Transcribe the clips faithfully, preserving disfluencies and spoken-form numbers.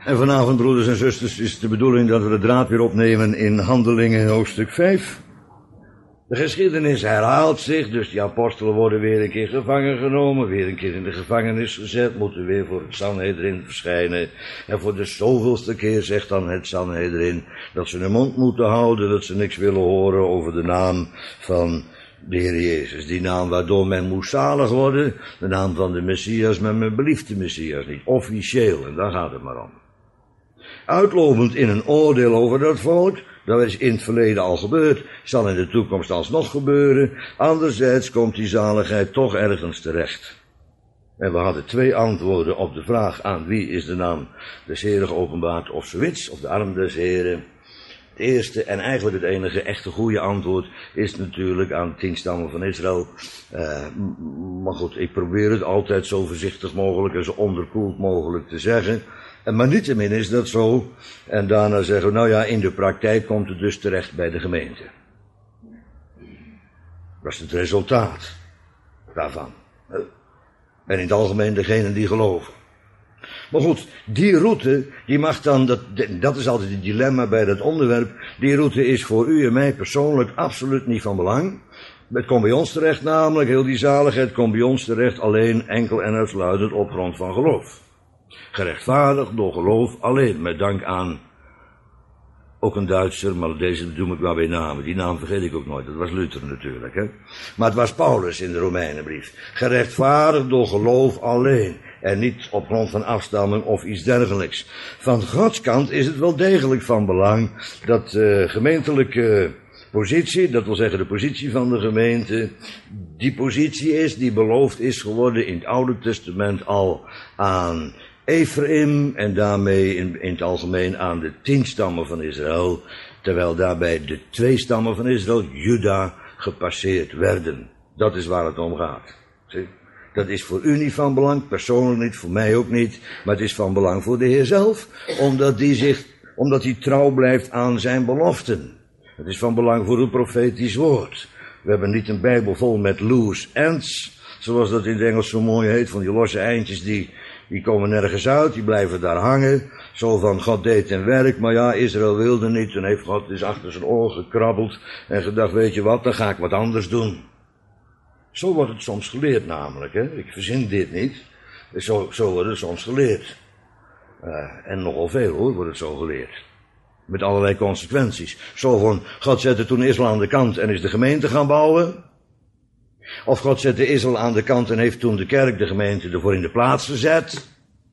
En vanavond, broeders en zusters, is het de bedoeling dat we de draad weer opnemen in Handelingen hoofdstuk vijf. De geschiedenis herhaalt zich, dus die apostelen worden weer een keer gevangen genomen, weer een keer in de gevangenis gezet, moeten weer voor het Sanhedrin verschijnen. En voor de zoveelste keer zegt dan het Sanhedrin dat ze hun mond moeten houden, dat ze niks willen horen over de naam van de Heer Jezus. Die naam waardoor men moest zalig worden, de naam van de Messias, maar men belieft de Messias niet, officieel, en daar gaat het maar om. Uitlopend in een oordeel over dat volk, dat is in het verleden al gebeurd, zal in de toekomst alsnog gebeuren. Anderzijds komt die zaligheid toch ergens terecht. En we hadden twee antwoorden op de vraag aan wie is de naam des Heren geopenbaard of zoiets, of de arm des Heren. Het eerste en eigenlijk het enige echte goede antwoord is natuurlijk aan de tien stammen van Israël. Uh, maar goed, ik probeer het altijd zo voorzichtig mogelijk en zo onderkoeld mogelijk te zeggen. En maar niettemin is dat zo. En daarna zeggen we, nou ja, in de praktijk komt het dus terecht bij de gemeente. Dat is het resultaat daarvan. En in het algemeen degenen die geloven. Maar goed, die route, die mag dan, dat, dat is altijd het dilemma bij dat onderwerp, die route is voor u en mij persoonlijk absoluut niet van belang. Het komt bij ons terecht namelijk, heel die zaligheid komt bij ons terecht alleen enkel en uitsluitend op grond van geloof. Gerechtvaardigd door geloof alleen, met dank aan ook een Duitser, maar deze noem ik maar bij namen. Die naam vergeet ik ook nooit, dat was Luther natuurlijk. Hè? Maar het was Paulus in de Romeinenbrief. Gerechtvaardigd door geloof alleen. En niet op grond van afstamming of iets dergelijks. Van Gods kant is het wel degelijk van belang dat uh, gemeentelijke positie, dat wil zeggen de positie van de gemeente, die positie is die beloofd is geworden in het Oude Testament al aan Ephraim en daarmee in, in het algemeen aan de tien stammen van Israël, terwijl daarbij de twee stammen van Israël, Juda, gepasseerd werden. Dat is waar het om gaat. Zie? Dat is voor u niet van belang, persoonlijk niet, voor mij ook niet, maar het is van belang voor de Heer zelf, omdat die zich, omdat hij trouw blijft aan zijn beloften. Het is van belang voor uw profetisch woord. We hebben niet een Bijbel vol met loose ends, zoals dat in het Engels zo mooi heet, van die losse eindjes die, die komen nergens uit, die blijven daar hangen. Zo van, God deed een werk, maar ja, Israël wilde niet, en heeft God dus achter zijn oor gekrabbeld en gedacht, weet je wat, dan ga ik wat anders doen. Zo wordt het soms geleerd namelijk, hè. Ik verzin dit niet. Zo, zo wordt het soms geleerd. Uh, en nogal veel hoor, wordt het zo geleerd. Met allerlei consequenties. Zo van, God zette toen Israël aan de kant en is de gemeente gaan bouwen. Of God zette Israël aan de kant en heeft toen de kerk, de gemeente, ervoor in de plaats gezet.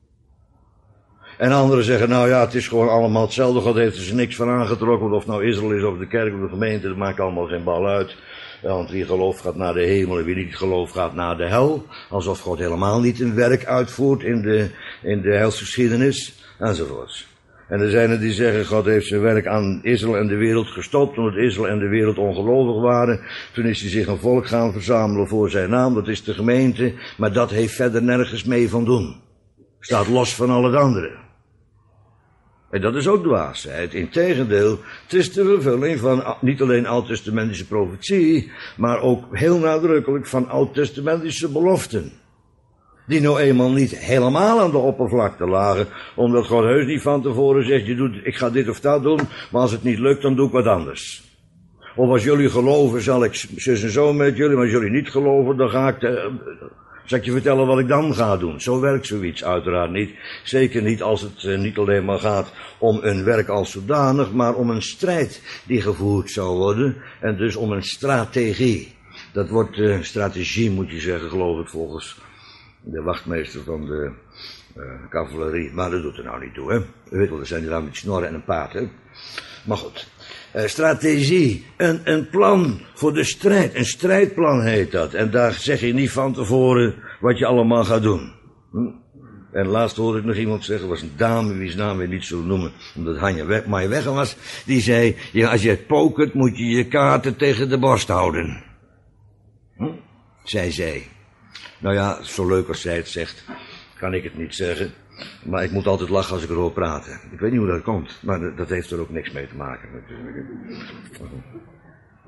En anderen zeggen, nou ja, het is gewoon allemaal hetzelfde. God heeft er niks van aangetrokken. Of nou Israël is of de kerk of de gemeente, dat maakt allemaal geen bal uit. Want wie gelooft gaat naar de hemel en wie niet gelooft gaat naar de hel. Alsof God helemaal niet een werk uitvoert in de, in de helsgeschiedenis, enzovoorts. En er zijn er die zeggen, God heeft zijn werk aan Israël en de wereld gestopt, omdat Israël en de wereld ongelovig waren. Toen is hij zich een volk gaan verzamelen voor zijn naam, dat is de gemeente, maar dat heeft verder nergens mee van doen. Staat los van al het andere. En dat is ook dwaasheid. Integendeel, het is de vervulling van niet alleen oud-testamentische profetie, maar ook heel nadrukkelijk van oud-testamentische beloften. Die nou eenmaal niet helemaal aan de oppervlakte lagen, omdat God heus niet van tevoren zegt, je doet, ik ga dit of dat doen, maar als het niet lukt, dan doe ik wat anders. Of als jullie geloven, zal ik zus en zo met jullie, maar als jullie niet geloven, dan ga ik, de, zal ik je vertellen wat ik dan ga doen. Zo werkt zoiets uiteraard niet. Zeker niet als het uh, niet alleen maar gaat om een werk als zodanig, maar om een strijd die gevoerd zou worden. En dus om een strategie. Dat wordt uh, strategie, moet je zeggen, geloof ik, volgens de wachtmeester van de uh, cavalerie. Maar dat doet er nou niet toe, hè. U weet wel, er zijn die daar met snorren en een paard, hè. Maar goed. Uh, strategie, een, een plan voor de strijd, een strijdplan heet dat. En daar zeg je niet van tevoren wat je allemaal gaat doen. Hm? En laatst hoorde ik nog iemand zeggen, was een dame, wie's naam we niet zullen noemen, omdat Hanja weg, maar weg was, die zei, ja, als je pokert moet je je kaarten tegen de borst houden. Hm? Zij zei. Nou ja, zo leuk als zij het zegt, kan ik het niet zeggen. Maar ik moet altijd lachen als ik erover praat. Ik weet niet hoe dat komt, maar dat heeft er ook niks mee te maken natuurlijk.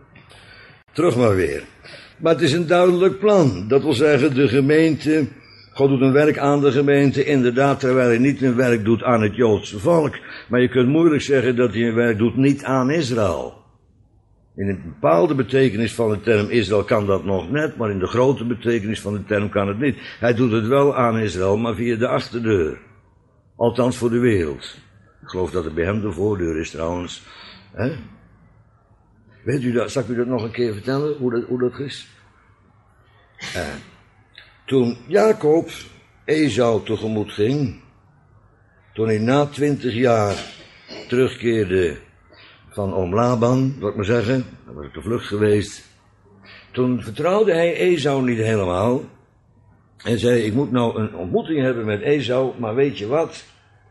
Terug maar weer. Maar het is een duidelijk plan. Dat wil zeggen, de gemeente God doet een werk aan de gemeente, inderdaad, terwijl hij niet een werk doet aan het Joodse volk. Maar je kunt moeilijk zeggen dat hij een werk doet niet aan Israël. In een bepaalde betekenis van de term Israël kan dat nog net, maar in de grote betekenis van de term kan het niet. Hij doet het wel aan Israël, maar via de achterdeur. Althans voor de wereld. Ik geloof dat het bij hem de voordeur is trouwens. He? Weet u dat, zal ik u dat nog een keer vertellen, hoe dat, hoe dat is? Eh, toen Jacob Esau tegemoet ging, toen hij na twintig jaar terugkeerde van oom Laban, wat ik maar zeggen, dan was ik de vlucht geweest. Toen vertrouwde hij Esau niet helemaal. En zei, ik moet nou een ontmoeting hebben met Esau, maar weet je wat?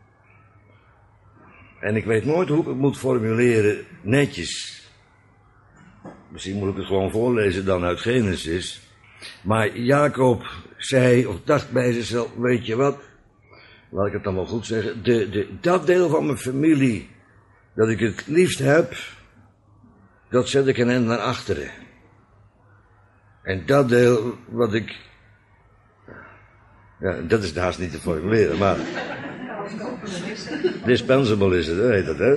En ik weet nooit hoe ik het moet formuleren, netjes. Misschien moet ik het gewoon voorlezen dan uit Genesis. Maar Jacob zei, of dacht bij zichzelf, weet je wat? Laat ik het dan wel goed zeggen. De, de, dat deel van mijn familie dat ik het liefst heb, dat zet ik een end naar achteren. En dat deel wat ik... Ja, dat is haast niet te formuleren, maar... Dispensable is het, hè, heet dat, hè?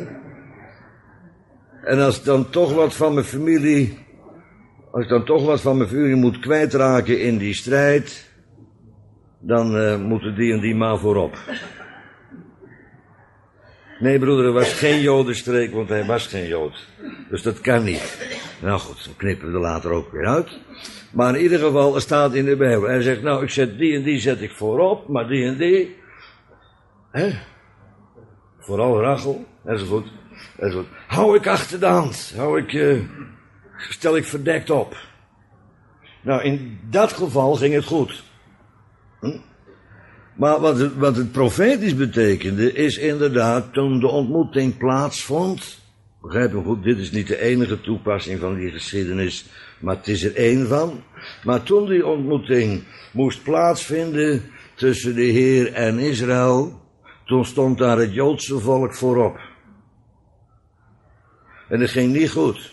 En als dan toch wat van mijn familie... Als ik dan toch wat van mijn familie moet kwijtraken in die strijd... Dan uh, moeten die en die maar voorop. Nee, broeder, er was geen Jodenstreek, want hij was geen Jood. Dus dat kan niet. Nou goed, dan knippen we er later ook weer uit. Maar in ieder geval, er staat in de Bijbel. Hij zegt, nou, ik zet die en die zet ik voorop, maar die en die... Hè? Vooral Rachel, enzovoort, enzovoort. Hou ik achter de hand, hou ik, uh, stel ik verdekt op. Nou, in dat geval ging het goed. Hm? Maar wat het, wat het profetisch betekende, is inderdaad, toen de ontmoeting plaatsvond, begrijp me goed, dit is niet de enige toepassing van die geschiedenis, maar het is er één van. Maar toen die ontmoeting moest plaatsvinden tussen de Heer en Israël, toen stond daar het Joodse volk voorop. En het ging niet goed.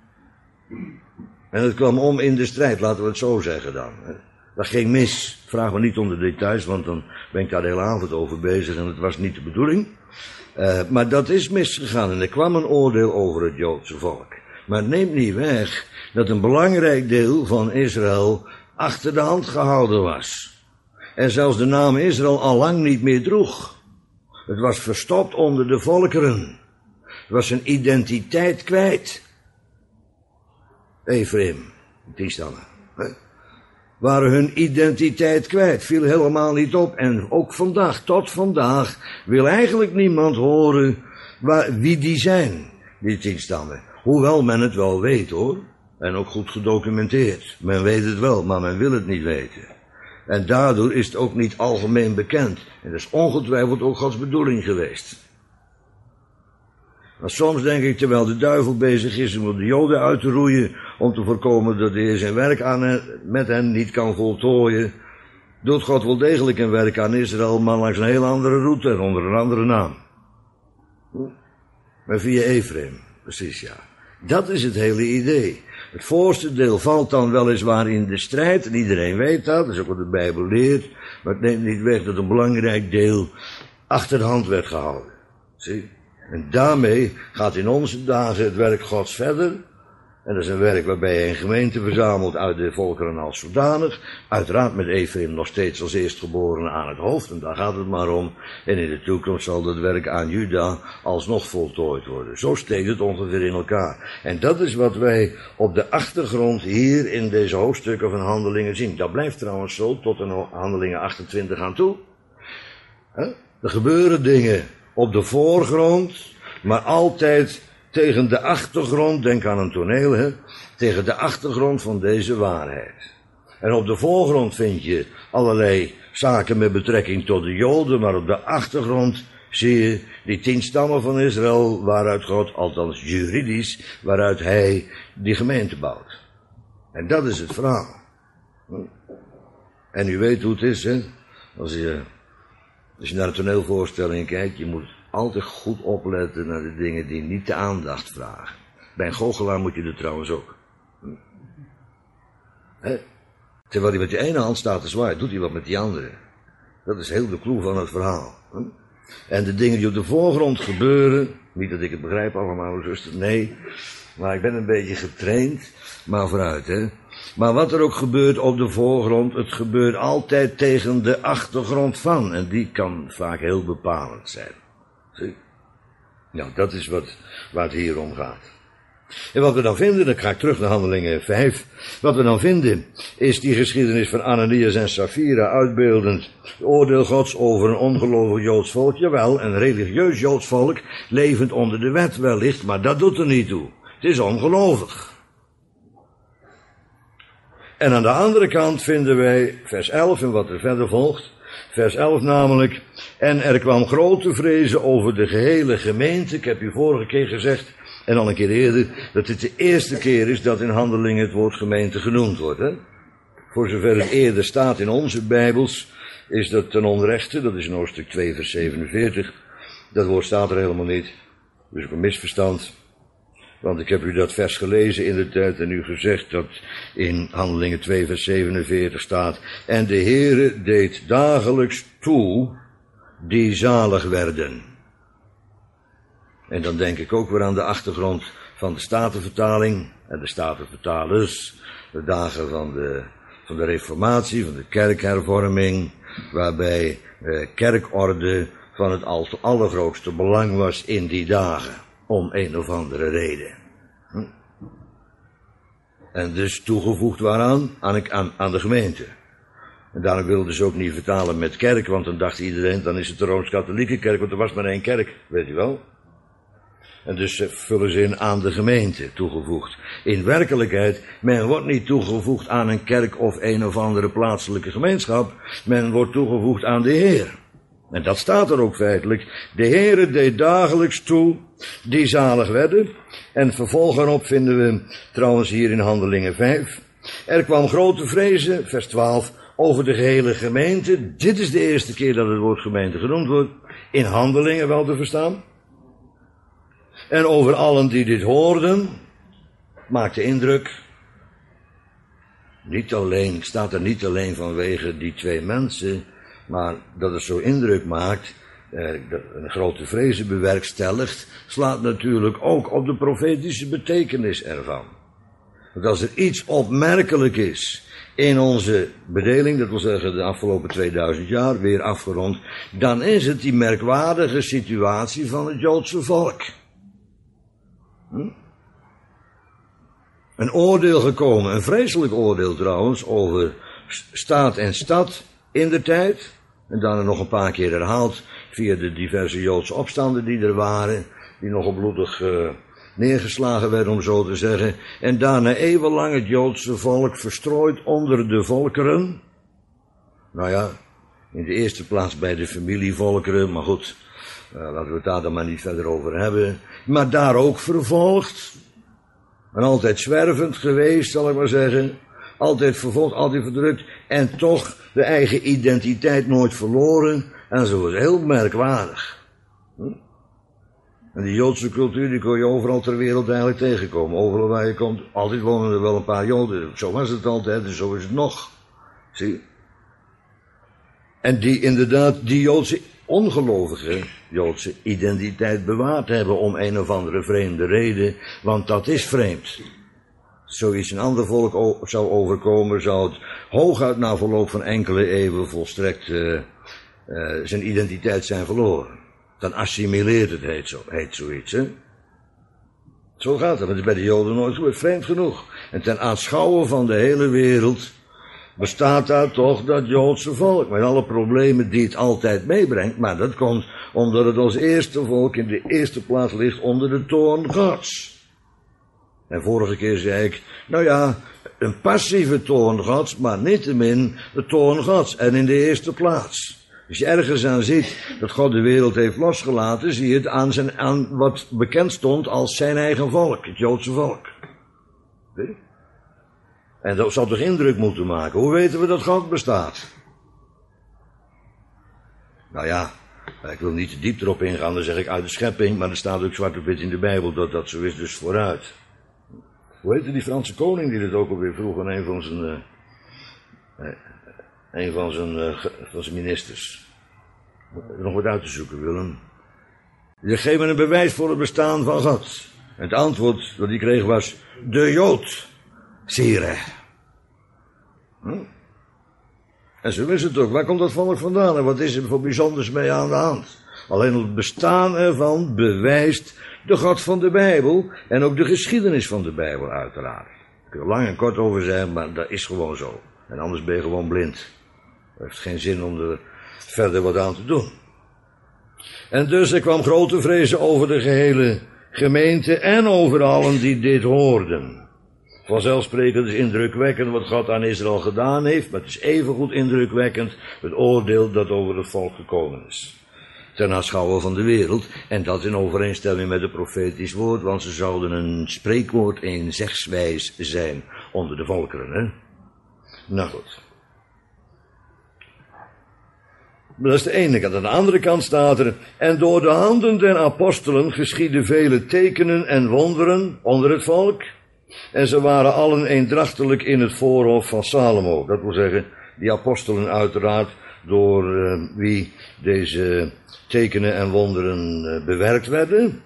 En het kwam om in de strijd, laten we het zo zeggen dan. Dat ging mis. Vraag me niet om de details, want dan ben ik daar de hele avond over bezig en het was niet de bedoeling. Uh, maar dat is misgegaan en er kwam een oordeel over het Joodse volk. Maar het neemt niet weg dat een belangrijk deel van Israël achter de hand gehouden was. En zelfs de naam Israël al lang niet meer droeg. Het was verstopt onder de volkeren. Het was zijn identiteit kwijt. Ephraim, die stammen. Hè? Waren hun identiteit kwijt, viel helemaal niet op. En ook vandaag, tot vandaag, wil eigenlijk niemand horen waar, wie die zijn, die tien stammen. Hoewel men het wel weet, hoor. En ook goed gedocumenteerd. Men weet het wel, maar men wil het niet weten. En daardoor is het ook niet algemeen bekend. En dat is ongetwijfeld ook Gods bedoeling geweest. Maar soms denk ik, terwijl de duivel bezig is om de Joden uit te roeien, om te voorkomen dat de Heer zijn werk aan hen, met hen niet kan voltooien, doet God wel degelijk een werk aan Israël, maar langs een heel andere route en onder een andere naam. Maar via Ephraim, precies ja. Dat is het hele idee. Het voorste deel valt dan weliswaar in de strijd, en iedereen weet dat, dat is ook wat de Bijbel leert, maar het neemt niet weg dat een belangrijk deel achter de hand werd gehouden. Zie? En daarmee gaat in onze dagen het werk Gods verder. En dat is een werk waarbij je een gemeente verzamelt uit de volkeren als zodanig. Uiteraard met Ephraim nog steeds als eerstgeborene aan het hoofd. En daar gaat het maar om. En in de toekomst zal dat werk aan Juda alsnog voltooid worden. Zo steekt het ongeveer in elkaar. En dat is wat wij op de achtergrond hier in deze hoofdstukken van Handelingen zien. Dat blijft trouwens zo tot in Handelingen achtentwintig aan toe. Er gebeuren dingen op de voorgrond, maar altijd tegen de achtergrond, denk aan een toneel, hè, tegen de achtergrond van deze waarheid. En op de voorgrond vind je allerlei zaken met betrekking tot de Joden, maar op de achtergrond zie je die tien stammen van Israël, waaruit God, althans juridisch, waaruit hij die gemeente bouwt. En dat is het verhaal. En u weet hoe het is, hè, als je... Als je naar een toneelvoorstelling kijkt, je moet altijd goed opletten naar de dingen die niet de aandacht vragen. Bij een goochelaar moet je er trouwens ook. He? Terwijl hij met die ene hand staat te zwaaien, doet hij wat met die andere. Dat is heel de clue van het verhaal. En de dingen die op de voorgrond gebeuren, niet dat ik het begrijp allemaal, zuster, nee, maar ik ben een beetje getraind, maar vooruit, hè. Maar wat er ook gebeurt op de voorgrond, het gebeurt altijd tegen de achtergrond van. En die kan vaak heel bepalend zijn. Zie? Nou, dat is wat, waar het hier om gaat. En wat we dan vinden, dan ga ik terug naar Handelingen vijf. Wat we dan vinden, is die geschiedenis van Ananias en Safira uitbeeldend oordeel Gods over een ongelovig Joods volk. Jawel, een religieus Joods volk, levend onder de wet wellicht, maar dat doet er niet toe. Het is ongelovig. En aan de andere kant vinden wij vers elf en wat er verder volgt. Vers elf namelijk. En er kwam grote vrezen over de gehele gemeente. Ik heb u vorige keer gezegd, en al een keer eerder, dat dit de eerste keer is dat in Handelingen het woord gemeente genoemd wordt. Hè? Voor zover het eerder staat in onze Bijbels, is dat ten onrechte. Dat is in hoofdstuk twee vers zevenenveertig. Dat woord staat er helemaal niet. Dus ook een misverstand. Want ik heb u dat vers gelezen in de tijd en u gezegd dat in Handelingen twee vers zevenenveertig staat. En de Heere deed dagelijks toe die zalig werden. En dan denk ik ook weer aan de achtergrond van de Statenvertaling en de Statenvertalers. De dagen van de, van de Reformatie, van de kerkhervorming, waarbij eh, kerkorde van het allergrootste belang was in die dagen. Om een of andere reden. Hm? En dus toegevoegd waaraan? Aan, aan, aan de gemeente. En daarom wilden ze ook niet vertalen met kerk, want dan dacht iedereen, dan is het de Rooms-Katholieke kerk, want er was maar één kerk, weet u wel. En dus vullen ze in aan de gemeente toegevoegd. In werkelijkheid, men wordt niet toegevoegd aan een kerk of een of andere plaatselijke gemeenschap, men wordt toegevoegd aan de Heer. En dat staat er ook feitelijk. De Heere deed dagelijks toe die zalig werden. En vervolgens erop vinden we trouwens hier in Handelingen vijf. Er kwam grote vrezen, vers twaalf, over de gehele gemeente. Dit is de eerste keer dat het woord gemeente genoemd wordt. In Handelingen wel te verstaan. En over allen die dit hoorden, maakte indruk. Niet alleen, staat er niet alleen vanwege die twee mensen, maar dat het zo indruk maakt, eh, dat een grote vrezen bewerkstelligt, slaat natuurlijk ook op de profetische betekenis ervan. Want als er iets opmerkelijk is in onze bedeling, dat wil zeggen de afgelopen tweeduizend jaar, weer afgerond, dan is het die merkwaardige situatie van het Joodse volk. Hm? Een oordeel gekomen, een vreselijk oordeel trouwens, over staat en stad in de tijd. En daarna nog een paar keer herhaald via de diverse Joodse opstanden die er waren, die nogal bloedig uh, neergeslagen werden, om zo te zeggen. En daarna eeuwenlang het Joodse volk verstrooid onder de volkeren. Nou ja, in de eerste plaats bij de familievolkeren, maar goed, uh, laten we het daar dan maar niet verder over hebben. Maar daar ook vervolgd. En altijd zwervend geweest, zal ik maar zeggen. Altijd vervolgd, altijd verdrukt. En toch de eigen identiteit nooit verloren. En zo is heel merkwaardig. Hm? En die Joodse cultuur, die kon je overal ter wereld eigenlijk tegenkomen. Overal waar je komt, altijd wonen er wel een paar Joden. Zo was het altijd en zo is het nog. Zie. En die inderdaad, die Joodse ongelovige Joodse identiteit bewaard hebben om een of andere vreemde reden. Want dat is vreemd. Zoiets een ander volk zou overkomen, zou het hooguit na verloop van enkele eeuwen volstrekt uh, uh, zijn identiteit zijn verloren. Dan assimileert het, heet, zo, heet zoiets, hè. Zo gaat het, maar het is bij de Joden nooit gebeurd, vreemd genoeg. En ten aanschouwen van de hele wereld bestaat daar toch dat Joodse volk, met alle problemen die het altijd meebrengt, maar dat komt omdat het als eerste volk in de eerste plaats ligt onder de toorn Gods. En vorige keer zei ik, nou ja, een passieve toorn Gods, maar niettemin de toorn Gods. En in de eerste plaats. Als je ergens aan ziet dat God de wereld heeft losgelaten, zie je het aan, zijn, aan wat bekend stond als zijn eigen volk, het Joodse volk. Zie? En dat zal toch indruk moeten maken. Hoe weten we dat God bestaat? Nou ja, ik wil niet te diep erop ingaan, dan zeg ik uit de schepping, maar er staat ook zwart op wit in de Bijbel dat dat zo is, dus vooruit. Hoe heette die Franse koning die dat ook alweer vroeg aan een van zijn, uh, een van zijn, uh, van zijn ministers. Nog wat uit te zoeken, Willem. Die geef me een bewijs voor het bestaan van God. En het antwoord dat hij kreeg was, de Jood, sire. Hm? En zo is het ook. Waar komt dat volk vandaan en wat is er voor bijzonders mee aan de hand? Alleen het bestaan ervan bewijst de God van de Bijbel en ook de geschiedenis van de Bijbel uiteraard. Ik kan er lang en kort over zijn, maar dat is gewoon zo. En anders ben je gewoon blind. Het heeft geen zin om er verder wat aan te doen. En dus er kwam grote vrezen over de gehele gemeente en over allen die dit hoorden. Vanzelfsprekend is indrukwekkend wat God aan Israël gedaan heeft, maar het is evengoed indrukwekkend het oordeel dat over het volk gekomen is. Ten aanschouwen van de wereld, en dat in overeenstemming met het profetisch woord, want ze zouden een spreekwoord, een zegswijs zijn onder de volkeren, hè. Nou goed. Dat is de ene kant. Aan de andere kant staat er, en door de handen der apostelen geschieden vele tekenen en wonderen onder het volk, en ze waren allen eendrachtelijk in het voorhof van Salomo. Dat wil zeggen, die apostelen uiteraard, door uh, wie deze tekenen en wonderen uh, bewerkt werden.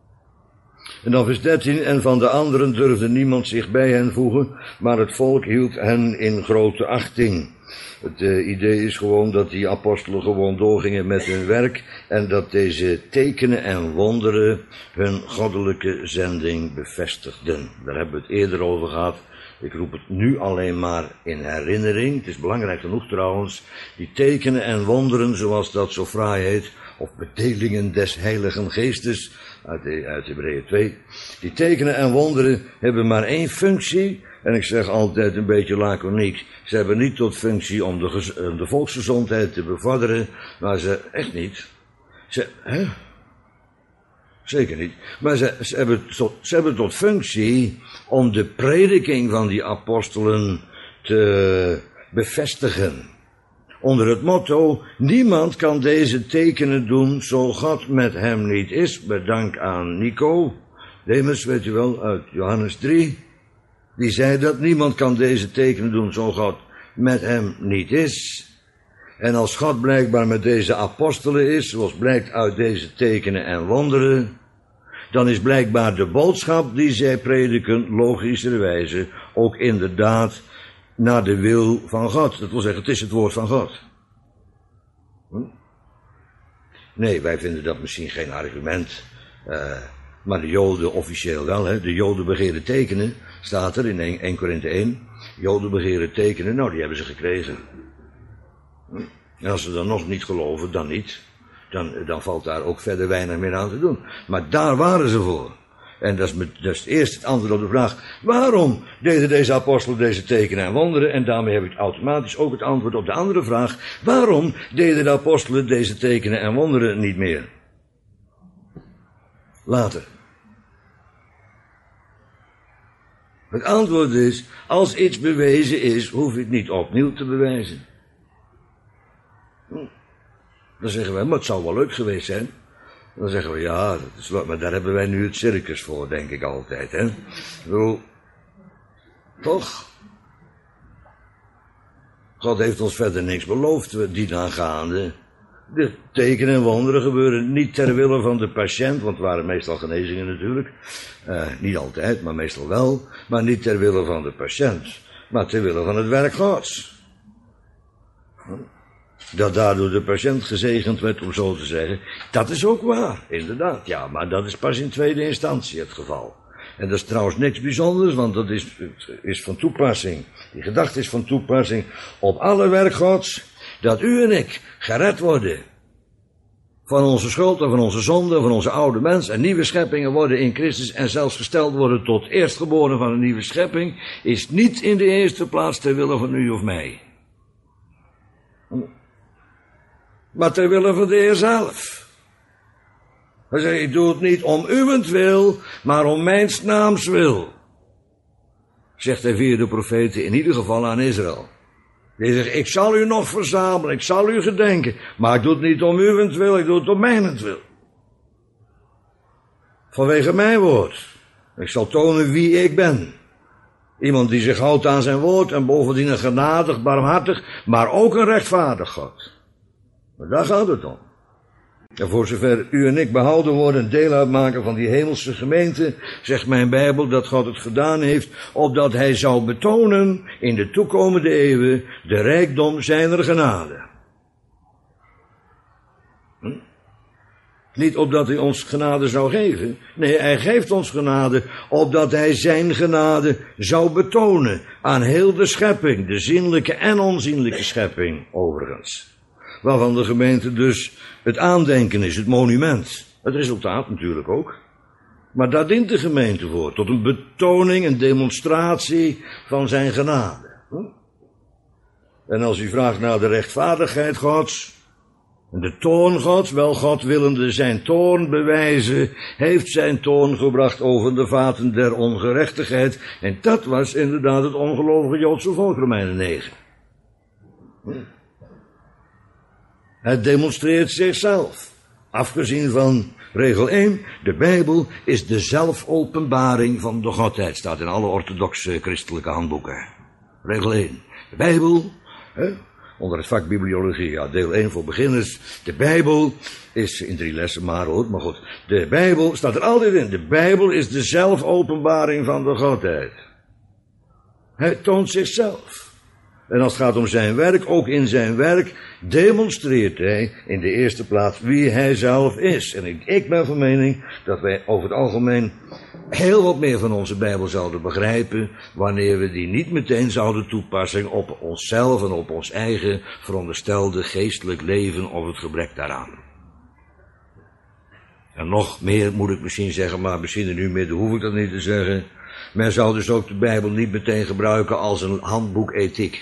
En dan vers dertien, en van de anderen durfde niemand zich bij hen voegen, maar het volk hield hen in grote achting. Het uh, idee is gewoon dat die apostelen gewoon doorgingen met hun werk en dat deze tekenen en wonderen hun goddelijke zending bevestigden. Daar hebben we het eerder over gehad. Ik roep het nu alleen maar in herinnering. Het is belangrijk genoeg trouwens. Die tekenen en wonderen, zoals dat zo fraai heet, of bedelingen des Heiligen Geestes, uit, de, uit Hebreeën twee. Die tekenen en wonderen hebben maar één functie. En ik zeg altijd een beetje laconiek. Ze hebben niet tot functie om de, om de volksgezondheid te bevorderen. Maar ze, echt niet. Ze, hè? Zeker niet. Maar ze, ze, hebben tot, ze hebben tot functie om de prediking van die apostelen te bevestigen. Onder het motto, niemand kan deze tekenen doen zo God met hem niet is. Met dank aan Nico Demus, weet u wel, uit Johannes drie. Die zei dat niemand kan deze tekenen doen zo God met hem niet is. En als God blijkbaar met deze apostelen is, zoals blijkt uit deze tekenen en wonderen, dan is blijkbaar de boodschap die zij prediken logischerwijze ook inderdaad naar de wil van God. Dat wil zeggen, het is het woord van God. Hm? Nee, wij vinden dat misschien geen argument, uh, maar de Joden officieel wel, hè. De Joden begeren tekenen, staat er in Eerste Korinthe één. Joden begeren tekenen, nou die hebben ze gekregen. Hm? En als ze dan nog niet geloven, dan niet. Dan, dan valt daar ook verder weinig meer aan te doen. Maar daar waren ze voor. En dat is, met, dat is eerst het antwoord op de vraag, waarom deden deze apostelen deze tekenen en wonderen? En daarmee heb ik automatisch ook het antwoord op de andere vraag, waarom deden de apostelen deze tekenen en wonderen niet meer? Later. Het antwoord is, als iets bewezen is, hoef je het niet opnieuw te bewijzen. Hm. Dan zeggen wij, maar het zou wel leuk geweest zijn. Dan zeggen we, ja, dat is wat, maar daar hebben wij nu het circus voor, denk ik altijd, hè. Ik bedoel, toch? God heeft ons verder niks beloofd, dienaangaande. De tekenen en wonderen gebeuren niet ter wille van de patiënt, want het waren meestal genezingen natuurlijk. Uh, niet altijd, maar meestal wel. Maar niet ter wille van de patiënt, maar ter wille van het werk Gods. Dat daardoor de patiënt gezegend werd, om zo te zeggen. Dat is ook waar, inderdaad. Ja, maar dat is pas in tweede instantie het geval. En dat is trouwens niks bijzonders, want dat is, is van toepassing. Die gedachte is van toepassing op alle werk Gods, dat u en ik gered worden van onze schuld en van onze zonde, van onze oude mens, en nieuwe scheppingen worden in Christus en zelfs gesteld worden tot eerstgeboren van een nieuwe schepping, is niet in de eerste plaats ter wille van u of mij. Maar ter wille van de Heer zelf. Hij zegt, ik doe het niet om uwentwil, maar om mijn naams wil. Zegt hij via de profeten, in ieder geval aan Israël. Die zegt, ik zal u nog verzamelen, ik zal u gedenken, maar ik doe het niet om uwentwil, ik doe het om mijnentwil. Vanwege mijn woord. Ik zal tonen wie ik ben. Iemand die zich houdt aan zijn woord en bovendien een genadig, barmhartig, maar ook een rechtvaardig God. Maar daar gaat het om. En voor zover u en ik behouden worden en deel uitmaken van die hemelse gemeente, zegt mijn Bijbel dat God het gedaan heeft, opdat hij zou betonen in de toekomende eeuwen de rijkdom zijner genade. Hm? Niet opdat hij ons genade zou geven. Nee, hij geeft ons genade opdat hij zijn genade zou betonen aan heel de schepping, de zienlijke en onzienlijke schepping overigens. Waarvan de gemeente dus het aandenken is, het monument. Het resultaat natuurlijk ook. Maar daar dient de gemeente voor, tot een betoning, een demonstratie van zijn genade. En als u vraagt naar de rechtvaardigheid Gods en de toorn Gods, wel God willende zijn toorn bewijzen, heeft zijn toorn gebracht over de vaten der ongerechtigheid. En dat was inderdaad het ongelovige Joodse volk, Romeinen negen. Het demonstreert zichzelf. Afgezien van regel één, de Bijbel is de zelfopenbaring van de Godheid. Staat in alle orthodoxe christelijke handboeken. Regel één. De Bijbel, hè, onder het vak bibliologie, ja, deel één voor beginners. De Bijbel is, in drie lessen maar hoor, maar goed. De Bijbel, staat er altijd in, de Bijbel is de zelfopenbaring van de Godheid. Hij toont zichzelf. En als het gaat om zijn werk, ook in zijn werk, demonstreert hij in de eerste plaats wie hij zelf is. En ik, ik ben van mening dat wij over het algemeen heel wat meer van onze Bijbel zouden begrijpen, wanneer we die niet meteen zouden toepassen op onszelf en op ons eigen veronderstelde geestelijk leven of het gebrek daaraan. En nog meer moet ik misschien zeggen, maar misschien in uw midden hoef ik dat niet te zeggen. Men zou dus ook de Bijbel niet meteen gebruiken als een handboek ethiek.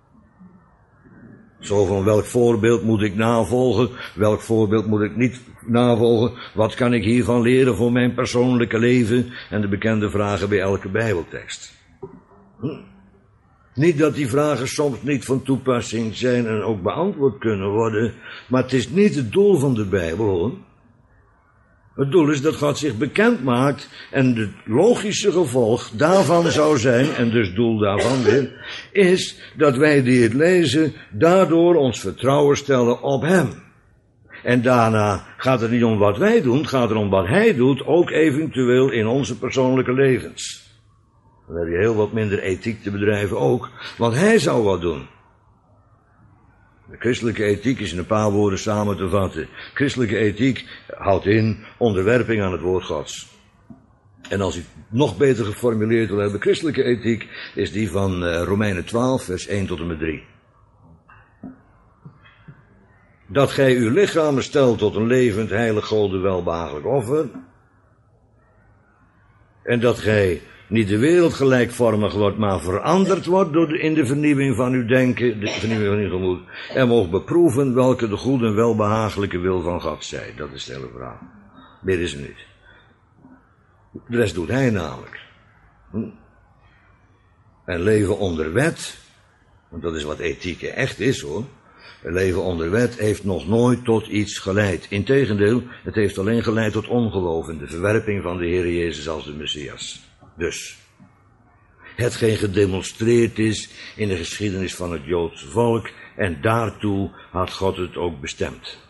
Zo van welk voorbeeld moet ik navolgen, welk voorbeeld moet ik niet navolgen, wat kan ik hiervan leren voor mijn persoonlijke leven en de bekende vragen bij elke Bijbeltekst. Hm. Niet dat die vragen soms niet van toepassing zijn en ook beantwoord kunnen worden, maar het is niet het doel van de Bijbel hoor. Het doel is dat God zich bekend maakt en het logische gevolg daarvan zou zijn, en dus doel daarvan weer, is dat wij die het lezen daardoor ons vertrouwen stellen op hem. En daarna gaat het niet om wat wij doen, het gaat er om wat hij doet, ook eventueel in onze persoonlijke levens. Dan heb je heel wat minder ethiek te bedrijven ook, want hij zou wat doen. De christelijke ethiek is in een paar woorden samen te vatten. Christelijke ethiek houdt in onderwerping aan het woord Gods. En als u het nog beter geformuleerd wil hebben, christelijke ethiek is die van uh, Romeinen twaalf, vers één tot en met drie. Dat gij uw lichamen stelt tot een levend, heilig, Gode, welbehagelijk offer. En dat gij niet de wereld gelijkvormig wordt, maar veranderd wordt door de, in de vernieuwing van uw denken, de vernieuwing van uw gemoed. En mocht beproeven welke de goede en welbehagelijke wil van God zij. Dat is de hele vraag. Meer is er niet. De rest doet hij namelijk. Hm? En leven onder wet, want dat is wat ethiek echt is hoor. Leven onder wet heeft nog nooit tot iets geleid. Integendeel, het heeft alleen geleid tot ongeloof en de verwerping van de Heer Jezus als de Messias. Dus, hetgeen gedemonstreerd is in de geschiedenis van het Joodse volk, en daartoe had God het ook bestemd.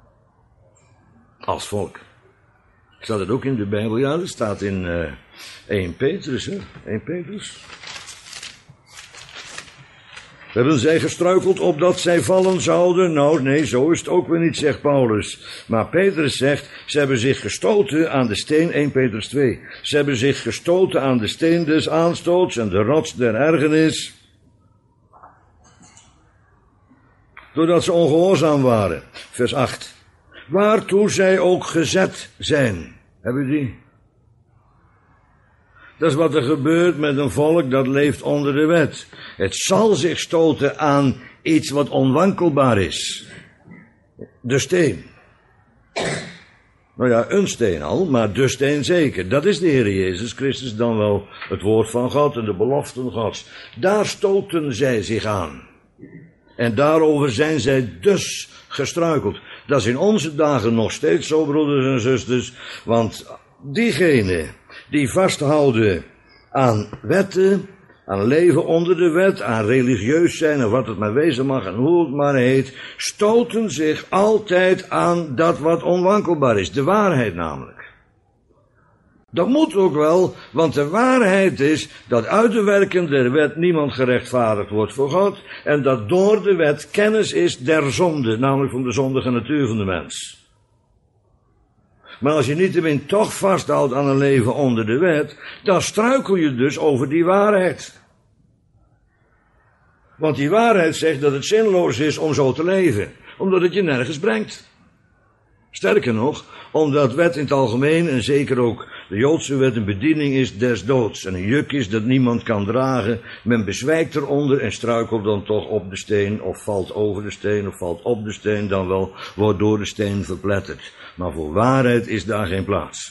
Als volk. Staat het ook in de Bijbel? Ja, dat staat in uh, Eerste Petrus, hè? Eerste Petrus. Hebben zij gestruikeld opdat zij vallen zouden? Nou, nee, zo is het ook weer niet, zegt Paulus. Maar Petrus zegt, ze hebben zich gestoten aan de steen, Eerste Petrus twee. Ze hebben zich gestoten aan de steen des aanstoots en de rots der ergernis. Doordat ze ongehoorzaam waren. Vers acht. Waartoe zij ook gezet zijn. Hebben die? Dat is wat er gebeurt met een volk dat leeft onder de wet. Het zal zich stoten aan iets wat onwankelbaar is. De steen. Nou ja, een steen al, maar de steen zeker. Dat is de Heer Jezus Christus, dan wel het woord van God en de beloften Gods. Daar stoten zij zich aan. En daarover zijn zij dus gestruikeld. Dat is in onze dagen nog steeds zo, broeders en zusters. Want diegenen die vasthouden aan wetten, aan leven onder de wet, aan religieus zijn en wat het maar wezen mag en hoe het maar heet, stoten zich altijd aan dat wat onwankelbaar is, de waarheid namelijk. Dat moet ook wel, want de waarheid is dat uit de werken der wet niemand gerechtvaardigd wordt voor God en dat door de wet kennis is der zonde, namelijk van de zondige natuur van de mens. Maar als je niettemin toch vasthoudt aan een leven onder de wet, dan struikel je dus over die waarheid. Want die waarheid zegt dat het zinloos is om zo te leven, omdat het je nergens brengt. Sterker nog, omdat wet in het algemeen, en zeker ook de Joodse wet, een bediening is des doods. En een juk is dat niemand kan dragen. Men bezwijkt eronder en struikelt dan toch op de steen, of valt over de steen, of valt op de steen, dan wel wordt door de steen verpletterd. Maar voor waarheid is daar geen plaats.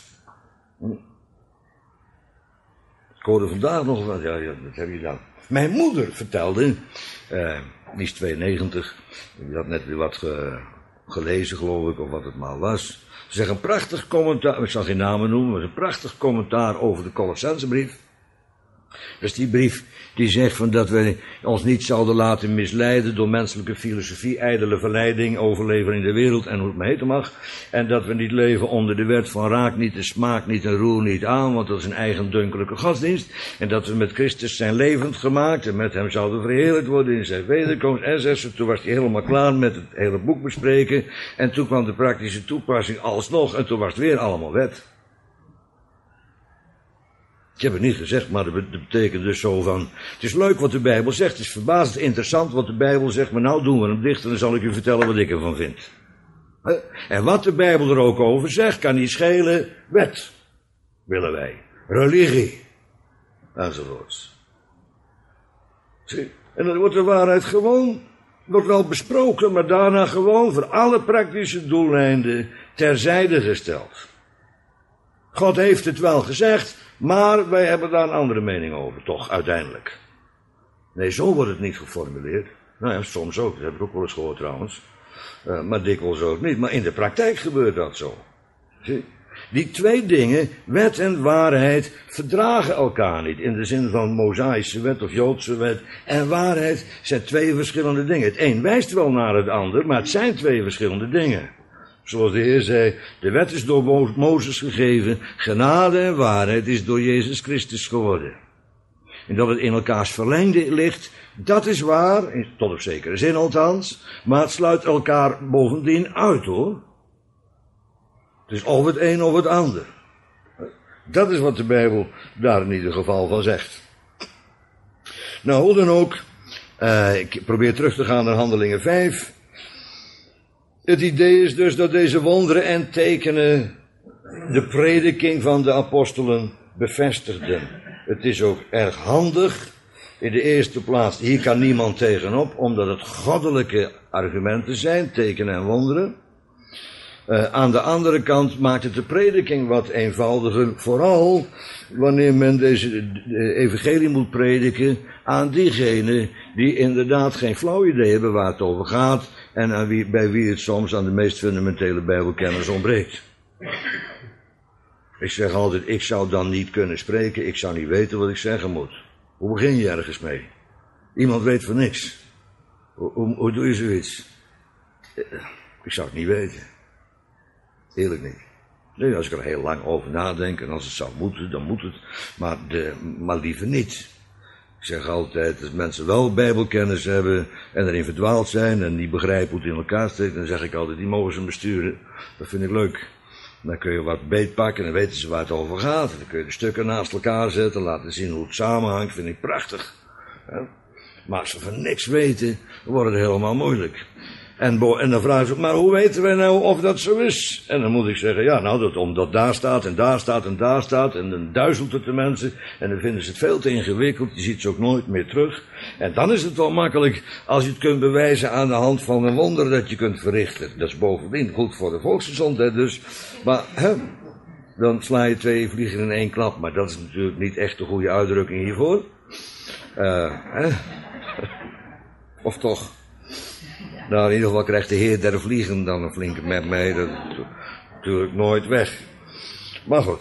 Ik hoorde vandaag nog wat, ja, ja, dat heb je dan. Mijn moeder vertelde, eh, die is tweeënnegentig, die had net weer wat ge, gelezen geloof ik, of wat het maar was. Ze zegt een prachtig commentaar, ik zal geen namen noemen, maar een prachtig commentaar over de Colossensebrief. Dus die brief die zegt van dat we ons niet zouden laten misleiden door menselijke filosofie, ijdele verleiding, overleven in de wereld en hoe het maar heten mag. En dat we niet leven onder de wet van raak niet de smaak niet en roer niet aan, want dat is een eigendunkelijke godsdienst. En dat we met Christus zijn levend gemaakt en met hem zouden verheerlijkt worden in zijn wederkomst. En zes, toen was hij helemaal klaar met het hele boek bespreken. En toen kwam de praktische toepassing alsnog en toen was het weer allemaal wet. Ik heb het niet gezegd, maar dat betekent dus zo van, het is leuk wat de Bijbel zegt, het is verbazend interessant wat de Bijbel zegt, maar nou doen we hem dicht en dan zal ik u vertellen wat ik ervan vind. En wat de Bijbel er ook over zegt, kan niet schelen, wet willen wij, religie, enzovoorts. Zie, en dan wordt de waarheid gewoon, wordt wel besproken, maar daarna gewoon voor alle praktische doeleinden terzijde gesteld. God heeft het wel gezegd, maar wij hebben daar een andere mening over, toch, uiteindelijk. Nee, zo wordt het niet geformuleerd. Nou ja, soms ook, dat heb ik ook wel eens gehoord trouwens. Uh, maar dikwijls ook niet. Maar in de praktijk gebeurt dat zo. Zie? Die twee dingen, wet en waarheid, verdragen elkaar niet. In de zin van Mosaïsche wet of Joodse wet. En waarheid zijn twee verschillende dingen. Het een wijst wel naar het ander, maar het zijn twee verschillende dingen. Zoals de Heer zei, de wet is door Mo- Mozes gegeven, genade en waarheid is door Jezus Christus geworden. En dat het in elkaars verlengde ligt, dat is waar, tot op zekere zin althans, maar het sluit elkaar bovendien uit hoor. Het is of het een of het ander. Dat is wat de Bijbel daar in ieder geval van zegt. Nou, hoe dan ook, uh, ik probeer terug te gaan naar Handelingen vijf. Het idee is dus dat deze wonderen en tekenen de prediking van de apostelen bevestigden. Het is ook erg handig. In de eerste plaats, hier kan niemand tegenop, omdat het goddelijke argumenten zijn, tekenen en wonderen. Uh, aan de andere kant maakt het de prediking wat eenvoudiger, vooral wanneer men deze de evangelie moet prediken aan diegenen die inderdaad geen flauw idee hebben waar het over gaat en aan wie, bij wie het soms aan de meest fundamentele bijbelkennis ontbreekt. Ik zeg altijd, ik zou dan niet kunnen spreken, ik zou niet weten wat ik zeggen moet. Hoe begin je ergens mee? Iemand weet van niks. Hoe, hoe, hoe doe je zoiets? Ik zou het niet weten. Eerlijk niet. Nee, als ik er heel lang over nadenk en als het zou moeten, dan moet het. Maar, de, maar liever niet. Ik zeg altijd, als mensen wel bijbelkennis hebben en erin verdwaald zijn en niet begrijpen hoe het in elkaar steekt, dan zeg ik altijd, die mogen ze besturen. Dat vind ik leuk. Dan kun je wat beetpakken en dan weten ze waar het over gaat. En dan kun je de stukken naast elkaar zetten, laten zien hoe het samenhangt, vind ik prachtig. Ja. Maar als ze van niks weten, dan wordt het helemaal moeilijk. En, bo- en dan vragen ze, maar hoe weten wij nou of dat zo is? En dan moet ik zeggen, ja, nou, dat omdat daar staat en daar staat en daar staat. En dan duizelt het de mensen. En dan vinden ze het veel te ingewikkeld. Je ziet ze ook nooit meer terug. En dan is het wel makkelijk als je het kunt bewijzen aan de hand van een wonder dat je kunt verrichten. Dat is bovendien goed voor de volksgezondheid dus. Maar, hè, dan sla je twee vliegen in één klap. Maar dat is natuurlijk niet echt de goede uitdrukking hiervoor. Uh, hè? Of toch? Nou, in ieder geval krijgt de Heer der vliegen dan een flinke met mee. Dat is natuurlijk nooit weg. Maar goed.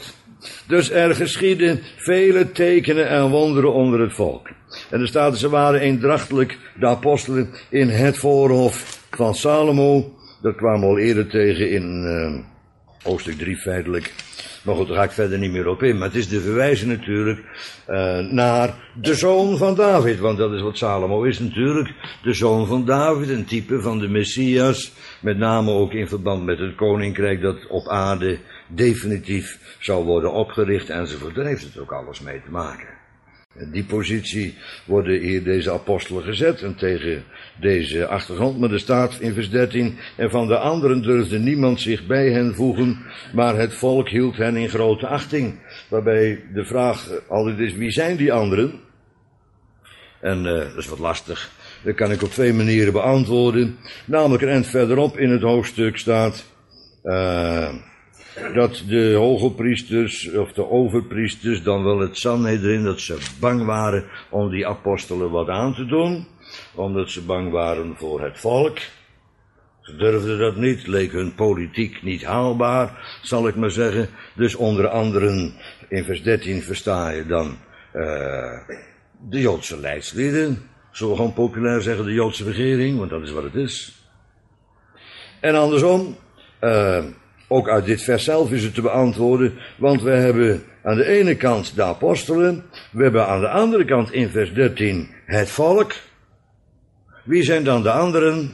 Dus er geschieden vele tekenen en wonderen onder het volk. En er staat, ze waren eendrachtelijk, de apostelen, in het voorhof van Salomo. Dat kwamen we al eerder tegen in uh, hoofdstuk drie feitelijk. Maar goed, daar ga ik verder niet meer op in. Maar het is de verwijzing natuurlijk uh, naar de zoon van David. Want dat is wat Salomo is natuurlijk. De zoon van David, een type van de Messias. Met name ook in verband met het koninkrijk dat op aarde definitief zou worden opgericht enzovoort. Daar heeft het ook alles mee te maken. In die positie worden hier deze apostelen gezet en tegen deze achtergrond. Maar er staat in vers dertien, en van de anderen durfde niemand zich bij hen voegen, maar het volk hield hen in grote achting. Waarbij de vraag altijd is, wie zijn die anderen? En uh, dat is wat lastig. Dat kan ik op twee manieren beantwoorden. Namelijk een eind verderop in het hoofdstuk staat Uh, dat de hoge priesters, of de overpriesters, dan wel het Sanhedrin, dat ze bang waren om die apostelen wat aan te doen. Omdat ze bang waren voor het volk. Ze durfden dat niet, leek hun politiek niet haalbaar, zal ik maar zeggen. Dus onder andere, in vers dertien versta je dan uh, de Joodse leidslieden. Zullen we gewoon populair zeggen, de Joodse regering, want dat is wat het is. En andersom, uh, ook uit dit vers zelf is het te beantwoorden, want we hebben aan de ene kant de apostelen, we hebben aan de andere kant in vers dertien het volk. Wie zijn dan de anderen?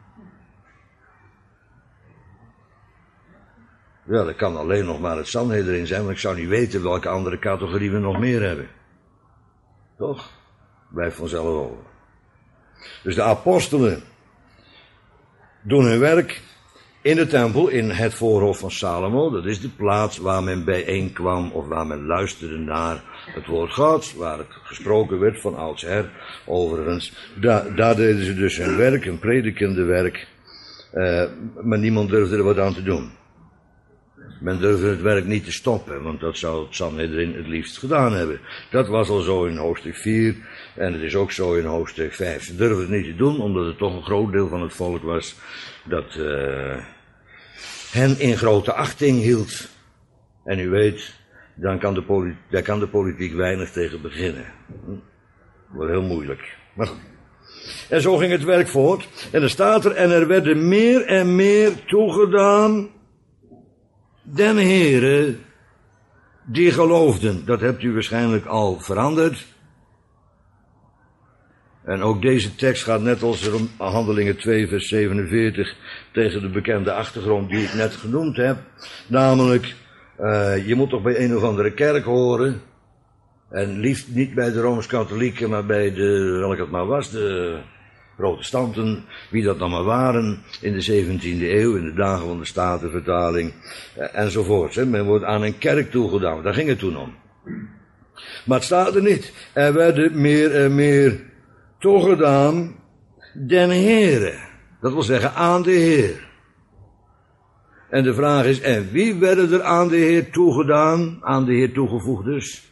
Ja, dat kan alleen nog maar het Sanhedrin zijn, want ik zou niet weten welke andere categorie we nog meer hebben. Toch? Blijft vanzelf over. Dus de apostelen doen hun werk in de tempel, in het voorhof van Salomo. Dat is de plaats waar men bijeenkwam of waar men luisterde naar het woord Gods, waar het gesproken werd van oudsher. Overigens, daar, daar deden ze dus hun werk, een predikende werk, uh, maar niemand durfde er wat aan te doen. Men durfde het werk niet te stoppen, want dat zou het Sanhedrin het liefst gedaan hebben. Dat was al zo in hoofdstuk vier en het is ook zo in hoofdstuk vijf. Ze durfden het niet te doen, omdat het toch een groot deel van het volk was dat uh, hen in grote achting hield. En u weet, dan kan de politiek, daar kan de politiek weinig tegen beginnen. Hm? Wordt heel moeilijk. Maar goed. En zo ging het werk voort. En er staat er, en er werden meer en meer toegedaan den Heere die geloofden. Dat hebt u waarschijnlijk al veranderd. En ook deze tekst gaat net als Handelingen twee vers zevenenveertig tegen de bekende achtergrond die ik net genoemd heb. Namelijk, uh, je moet toch bij een of andere kerk horen. En liefst niet bij de Rooms-Katholieken, maar bij de, welke het maar was, de protestanten, wie dat dan maar waren, in de zeventiende eeuw, in de dagen van de Statenvertaling, enzovoort. Hè. Men wordt aan een kerk toegedaan, daar ging het toen om. Maar het staat er niet. Er werden meer en meer toegedaan den Heere. Dat wil zeggen aan de Heer. En de vraag is, en wie werden er aan de Heer toegedaan, aan de Heer toegevoegd dus?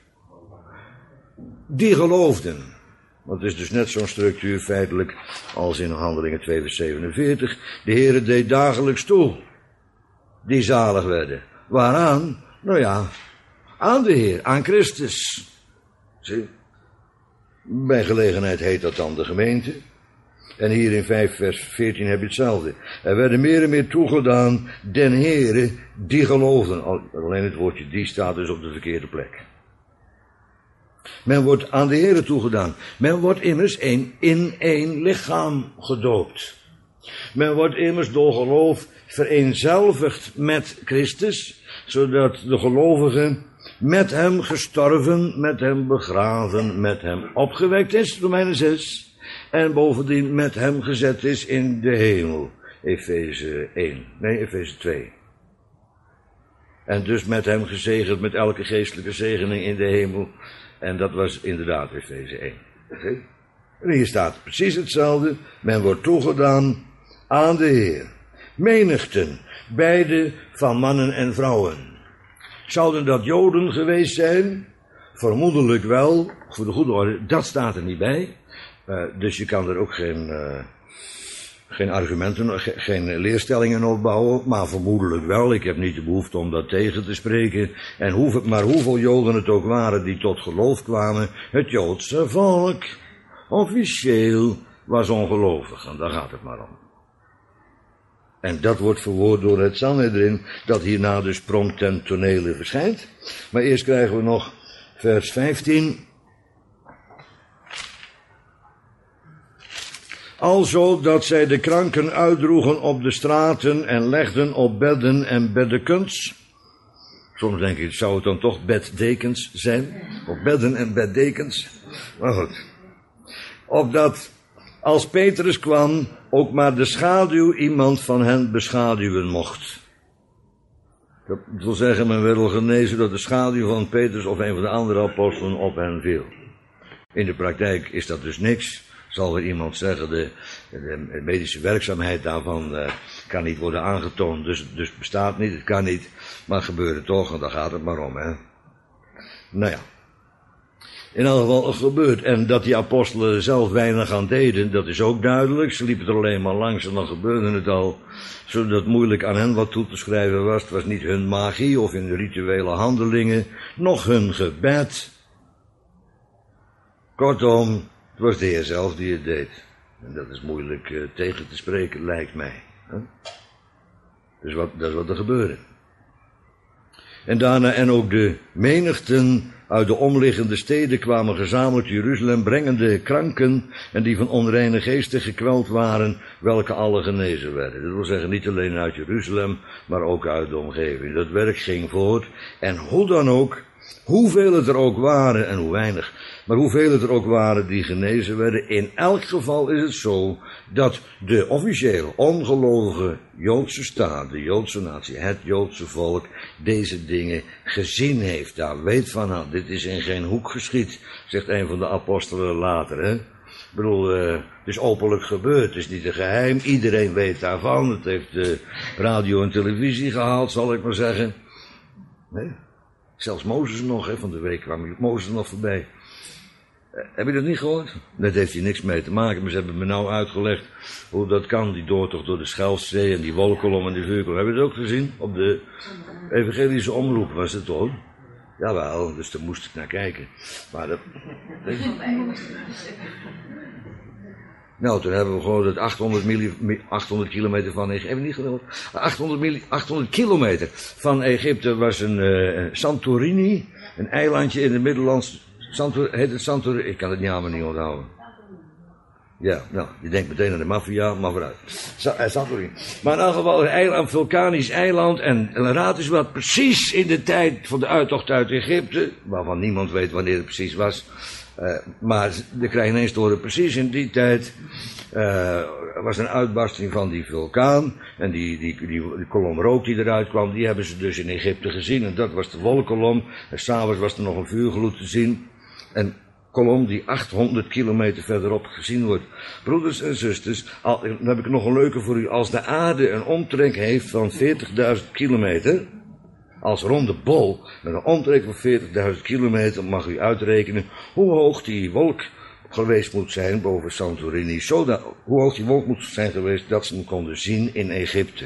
Die geloofden. Want het is dus net zo'n structuur feitelijk als in Handelingen twee vers zevenenveertig. De Heere deed dagelijks toe, die zalig werden. Waaraan? Nou ja, aan de Heer, aan Christus. Zie? Bij gelegenheid heet dat dan de gemeente. En hier in vijf vers veertien heb je hetzelfde. Er werden meer en meer toegedaan den Heere die geloofden. Alleen het woordje die staat dus op de verkeerde plek. Men wordt aan de Heere toegedaan. Men wordt immers een, in één lichaam gedoopt. Men wordt immers door geloof vereenzelvigd met Christus, zodat de gelovige met hem gestorven, met hem begraven, met hem opgewekt is, Romeinen zes, en bovendien met hem gezet is in de hemel, Efeze één, nee, Efeze twee. En dus met hem gezegend met elke geestelijke zegening in de hemel. En dat was inderdaad Efeze één. Okay. En hier staat precies hetzelfde. Men wordt toegedaan aan de Heer. Menigten, beide van mannen en vrouwen. Zouden dat Joden geweest zijn? Vermoedelijk wel. Voor de goede orde, dat staat er niet bij. Uh, dus je kan er ook geen uh, geen argumenten, geen leerstellingen opbouwen, maar vermoedelijk wel. Ik heb niet de behoefte om dat tegen te spreken. En hoe, maar hoeveel Joden het ook waren die tot geloof kwamen, het Joodse volk, officieel, was ongelovig. En daar gaat het maar om. En dat wordt verwoord door het Sanhedrin, dat hierna dus prompt ten tonele verschijnt. Maar eerst krijgen we nog vers vijftien. Alzo dat zij de kranken uitdroegen op de straten en legden op bedden en beddekens. Soms denk ik, zou het dan toch beddekens zijn? Op bedden en beddekens. Maar goed. Opdat, als Petrus kwam, ook maar de schaduw iemand van hen beschaduwen mocht. Dat wil zeggen, men wil genezen dat de schaduw van Petrus of een van de andere apostelen op hen viel. In de praktijk is dat dus niks. Zal er iemand zeggen, de, de medische werkzaamheid daarvan uh, kan niet worden aangetoond, dus het dus bestaat niet, het kan niet, maar het gebeurt toch, en daar gaat het maar om, hè. Nou ja, in elk geval het gebeurt, en dat die apostelen zelf weinig aan deden, dat is ook duidelijk, ze liepen er alleen maar langs en dan gebeurde het al, zodat het moeilijk aan hen wat toe te schrijven was, het was niet hun magie of in rituele handelingen, noch hun gebed. Kortom, het was de Heer zelf die het deed. En dat is moeilijk uh, tegen te spreken, lijkt mij. Huh? Dus wat, dat is wat er gebeurde. En daarna en ook de menigten uit de omliggende steden kwamen gezamenlijk te Jeruzalem, brengende kranken en die van onreine geesten gekweld waren, welke alle genezen werden. Dat wil zeggen niet alleen uit Jeruzalem, maar ook uit de omgeving. Dat werk ging voort. En hoe dan ook, hoeveel het er ook waren, en hoe weinig, maar hoeveel het er ook waren die genezen werden, in elk geval is het zo dat de officieel ongelovige Joodse staat, de Joodse natie, het Joodse volk, deze dingen gezien heeft. Daar weet van, nou, dit is in geen hoek geschied, zegt een van de apostelen later, hè. Ik bedoel, uh, het is openlijk gebeurd, het is niet een geheim, iedereen weet daarvan, het heeft uh, radio en televisie gehaald, zal ik maar zeggen. Nee? Zelfs Mozes nog, hè, van de week kwam Mozes nog voorbij. Uh, heb je dat niet gehoord? Daar heeft hij niks mee te maken, maar ze hebben me nou uitgelegd hoe dat kan, die doortocht door de Schelfzee en die wolkolom en die vuurkolom. Heb je dat ook gezien? Op de evangelische omroep was het toch? Jawel, dus daar moest ik naar kijken. Maar dat... Nou, toen hebben we gewoon dat achthonderd, milli, achthonderd kilometer van Egypte, hebben we niet gehoord? achthonderd, milli, achthonderd kilometer van Egypte was een uh, Santorini, een eilandje in de Middellandse, Santor, heet het Santorini? Ik kan het niet aan niet onthouden. Ja, nou, je denkt meteen aan de maffia, maar vooruit. Santorini. Maar in elk geval een eiland, een vulkanisch eiland, en, en raad eens wat, precies in de tijd van de uittocht uit Egypte, waarvan niemand weet wanneer het precies was, Uh, maar we krijgen ineens te horen, precies in die tijd uh, was een uitbarsting van die vulkaan. En die, die, die, die kolom rook die eruit kwam, die hebben ze dus in Egypte gezien. En dat was de wolkolom. En s'avonds was er nog een vuurgloed te zien. En kolom die achthonderd kilometer verderop gezien wordt. Broeders en zusters, al, dan heb ik nog een leuke voor u. Als de aarde een omtrek heeft van veertigduizend kilometer... als ronde bol, met een omtrek van veertigduizend kilometer, mag u uitrekenen hoe hoog die wolk geweest moet zijn boven Santorini. Zodat, hoe hoog die wolk moet zijn geweest dat ze hem konden zien in Egypte.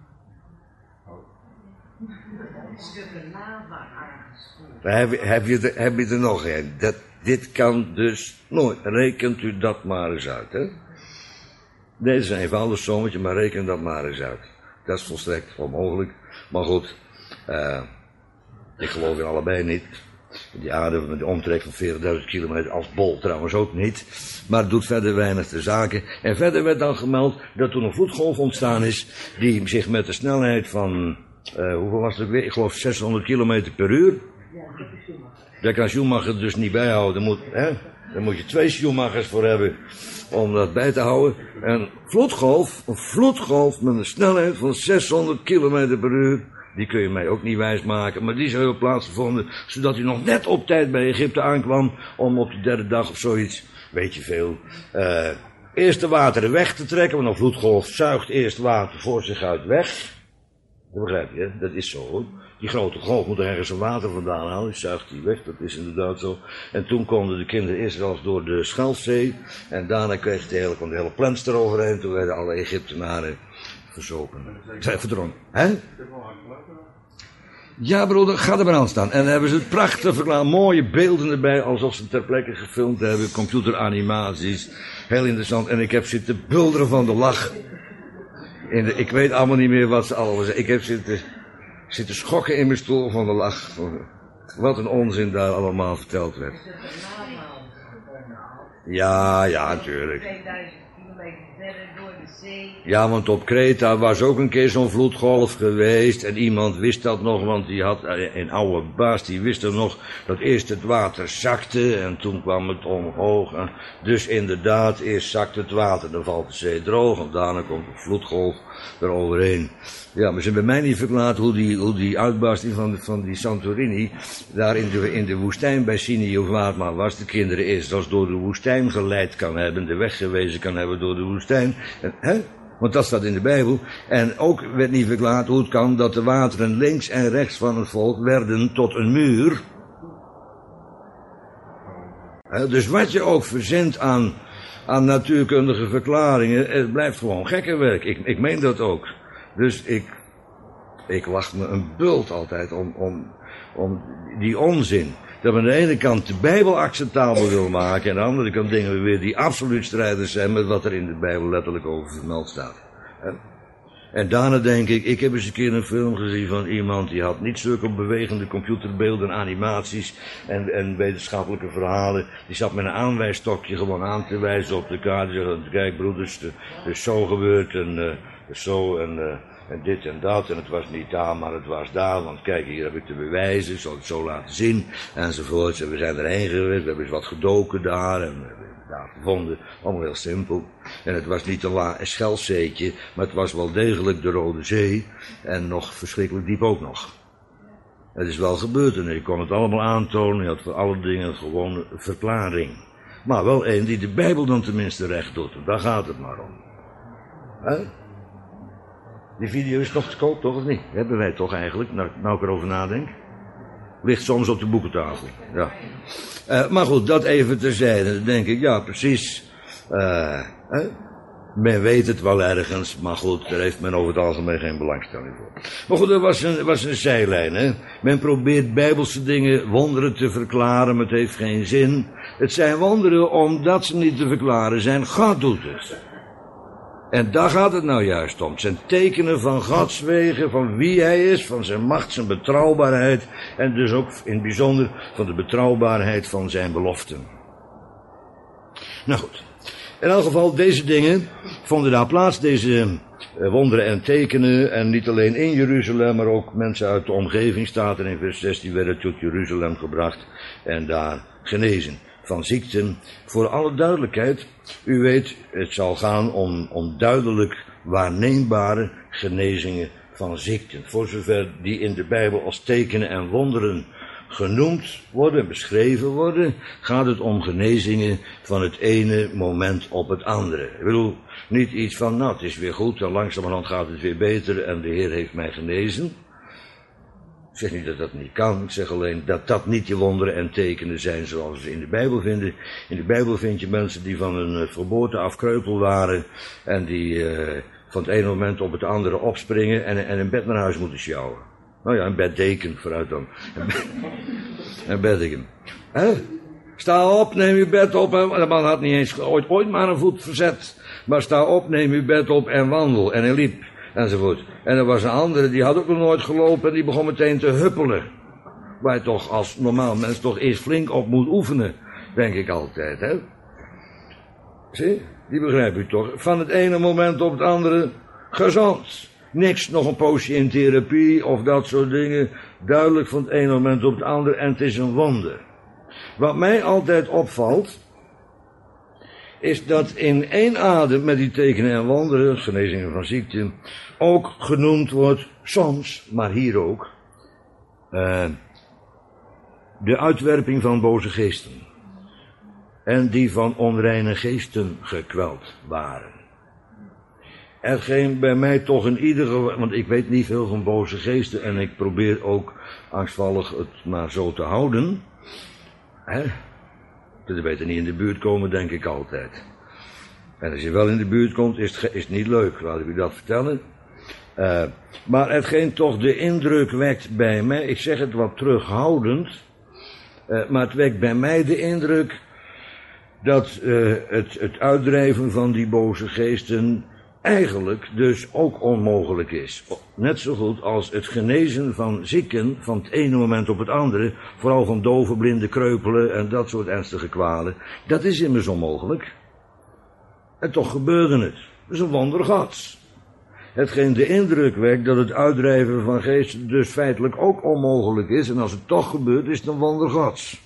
Heb, heb, je er, heb je er nog een? Dat, dit kan dus nooit. Rekent u dat maar eens uit, hè? Dit is een eenvoudig sommetje, maar reken dat maar eens uit. Dat is volstrekt onmogelijk. Maar goed. Uh, ik geloof in allebei niet. Die aarde met de omtrek van veertigduizend kilometer als bol trouwens ook niet. Maar het doet verder weinig te zaken. En verder werd dan gemeld dat toen een vloedgolf ontstaan is, die zich met de snelheid van, uh, hoeveel was het weer? Ik geloof zeshonderd kilometer per uur. Daar kan Schumacher dus niet bijhouden. Moet, hè? Daar moet je twee Schumachers voor hebben om dat bij te houden. En vloedgolf, een vloedgolf met een snelheid van zeshonderd kilometer per uur. Die kun je mij ook niet wijsmaken, maar die zou hebben plaatsgevonden, zodat hij nog net op tijd bij Egypte aankwam, om op de derde dag of zoiets, weet je veel, uh, eerst de wateren weg te trekken, want een vloedgolf zuigt eerst water voor zich uit weg. Dat begrijp je, hè? Dat is zo hoor. Die grote golf moet er ergens een water vandaan halen, die zuigt die weg, dat is inderdaad zo. En toen konden de kinderen Israëls door de Schelfzee en daarna kreeg de hele, kwam de hele plans eroverheen, toen werden alle Egyptenaren verzopen. Zij verdronken. Hè? Ja broeder, ga er maar aan staan. En dan hebben ze het prachtig verklaard, mooie beelden erbij, alsof ze ter plekke gefilmd hebben, computeranimaties, heel interessant. En ik heb zitten bulderen van de lach. In de, ik weet allemaal niet meer wat ze allemaal zeggen. Ik heb zitten, zitten schokken in mijn stoel van de lach. Wat een onzin daar allemaal verteld werd. Ja, ja, natuurlijk. tweeduizend kilometer verder door de zee. Ja, want op Kreta was ook een keer zo'n vloedgolf geweest. En iemand wist dat nog, want die had een oude baas, die wist er nog dat eerst het water zakte en toen kwam het omhoog. En dus inderdaad, eerst zakt het water, dan valt de zee droog en daarna komt de vloedgolf eroverheen. Ja, maar ze hebben mij niet verklaard hoe die, hoe die uitbarsting van, van die Santorini daar in de, in de woestijn bij Sinai of waar het maar was, de kinderen Israëls door de woestijn geleid kan hebben, de weg gewezen kan hebben door de woestijn. En, hè? Want dat staat in de Bijbel. En ook werd niet verklaard hoe het kan dat de wateren links en rechts van het volk werden tot een muur. Hè? Dus wat je ook verzint aan, aan natuurkundige verklaringen, het blijft gewoon gekkenwerk. Ik, ik meen dat ook. Dus ik, ik lach me een bult altijd om, om, om die onzin. Dat men aan de ene kant de Bijbel acceptabel wil maken en aan de andere kant dingen weer die absoluut strijders zijn met wat er in de Bijbel letterlijk over vermeld staat. En daarna denk ik, ik heb eens een keer een film gezien van iemand die had niet zulke bewegende computerbeelden, animaties en, en wetenschappelijke verhalen. Die zat met een aanwijsstokje gewoon aan te wijzen op de kaart. Die zei, kijk broeders, het is zo gebeurd en uh, zo en, uh, en dit en dat. En het was niet daar, maar het was daar. Want kijk, hier heb ik de bewijzen, ik zal het zo laten zien. Enzovoorts. En we zijn erheen geweest, we hebben eens wat gedoken daar. En we hebben daar gevonden. Allemaal heel simpel. En het was niet een, la- een Schelfzeetje, maar het was wel degelijk de Rode Zee. En nog verschrikkelijk diep ook nog. Het is wel gebeurd en ik kon het allemaal aantonen. Je had voor alle dingen gewoon een verklaring. Maar wel één die de Bijbel dan tenminste recht doet. Daar gaat het maar om. Hè? Die video is nog te koop, toch of niet? Hebben wij toch eigenlijk, nou, nou ik erover nadenk. Ligt soms op de boekentafel, ja. Uh, maar goed, dat even terzijde. Dan denk ik, ja precies. Uh, hè? Men weet het wel ergens, maar goed, daar heeft men over het algemeen geen belangstelling voor. Maar goed, dat was een, was een zijlijn, hè. Men probeert bijbelse dingen, wonderen te verklaren, maar het heeft geen zin. Het zijn wonderen omdat ze niet te verklaren zijn. God doet het. En daar gaat het nou juist om. Het zijn tekenen van Gods wegen, van wie hij is, van zijn macht, zijn betrouwbaarheid. En dus ook in het bijzonder van de betrouwbaarheid van zijn beloften. Nou goed. In elk geval, deze dingen vonden daar plaats, deze wonderen en tekenen. En niet alleen in Jeruzalem, maar ook mensen uit de omgeving, staat er in vers zestien, werden tot Jeruzalem gebracht en daar genezen van ziekten. Voor alle duidelijkheid, u weet, het zal gaan om, om duidelijk waarneembare genezingen van ziekten. Voor zover die in de Bijbel als tekenen en wonderen genoemd worden, beschreven worden, gaat het om genezingen van het ene moment op het andere. Ik bedoel, niet iets van, nou, het is weer goed en langzamerhand gaat het weer beter en de Heer heeft mij genezen. Ik zeg niet dat dat niet kan, ik zeg alleen dat dat niet die wonderen en tekenen zijn zoals we ze in de Bijbel vinden. In de Bijbel vind je mensen die van hun geboorte af kreupel waren en die uh, van het ene moment op het andere opspringen en, en een bed naar huis moeten sjouwen. Nou ja, een beddeken vooruit dan. Een beddeken. Hè? Sta op, neem uw bed op. En de man had niet eens ooit, ooit maar een voet verzet. Maar sta op, neem uw bed op en wandel. En hij liep. Enzovoort. En er was een andere, die had ook nog nooit gelopen. En die begon meteen te huppelen. Waar je toch als normaal mens toch eerst flink op moet oefenen. Denk ik altijd, hè. Zie, die begrijp u toch. Van het ene moment op het andere gezond. Niks, nog een poosje in therapie of dat soort dingen. Duidelijk van het ene moment op het andere en het is een wonder. Wat mij altijd opvalt, is dat in één adem met die tekenen en wonderen, genezingen van ziekten, ook genoemd wordt, soms, maar hier ook, uh, de uitwerping van boze geesten. En die van onreine geesten gekweld waren. hetgeen bij mij toch in ieder geval, want ik weet niet veel van boze geesten en ik probeer ook angstvallig het maar zo te houden. Hè? Dat beter niet in de buurt komen, denk ik altijd. En als je wel in de buurt komt, is het, is het niet leuk, laat ik u dat vertellen. Uh, maar hetgeen toch de indruk wekt bij mij, ik zeg het wat terughoudend, uh, maar het wekt bij mij de indruk dat uh, het, het uitdrijven van die boze geesten eigenlijk dus ook onmogelijk is. Net zo goed als het genezen van zieken van het ene moment op het andere, vooral van doven, blinden, kreupelen en dat soort ernstige kwalen, dat is immers onmogelijk. En toch gebeurde het. Dat is een wonder Gods. Hetgeen de indruk wekt dat het uitdrijven van geesten dus feitelijk ook onmogelijk is, en als het toch gebeurt, is het een wonder Gods.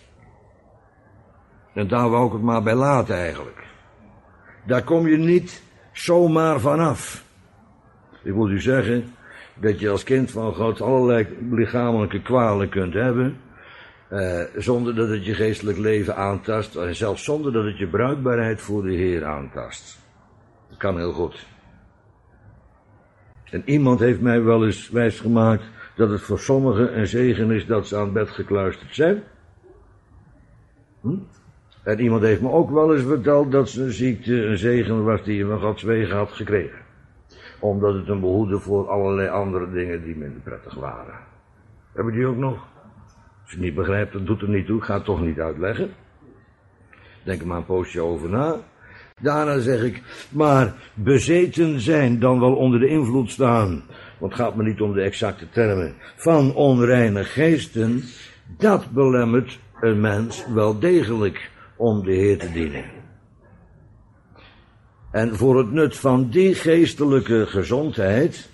En daar wou ik het maar bij laten eigenlijk. Daar kom je niet zomaar vanaf. Ik wil u zeggen dat je als kind van God allerlei lichamelijke kwalen kunt hebben, eh, zonder dat het je geestelijk leven aantast, en zelfs zonder dat het je bruikbaarheid voor de Heer aantast. Dat kan heel goed. En iemand heeft mij wel eens wijsgemaakt dat het voor sommigen een zegen is dat ze aan het bed gekluisterd zijn. Hm? En iemand heeft me ook wel eens verteld dat zijn ziekte een zegen was die hij van Gods wegen had gekregen. Omdat het hem behoedde voor allerlei andere dingen die minder prettig waren. Hebben die ook nog? Als je het niet begrijpt, dan doet er niet toe. Ik ga het toch niet uitleggen. Denk er maar een poosje over na. Daarna zeg ik, maar bezeten zijn, dan wel onder de invloed staan, want het gaat me niet om de exacte termen, van onreine geesten, dat belemmert een mens wel degelijk om de Heer te dienen. En voor het nut van die geestelijke gezondheid,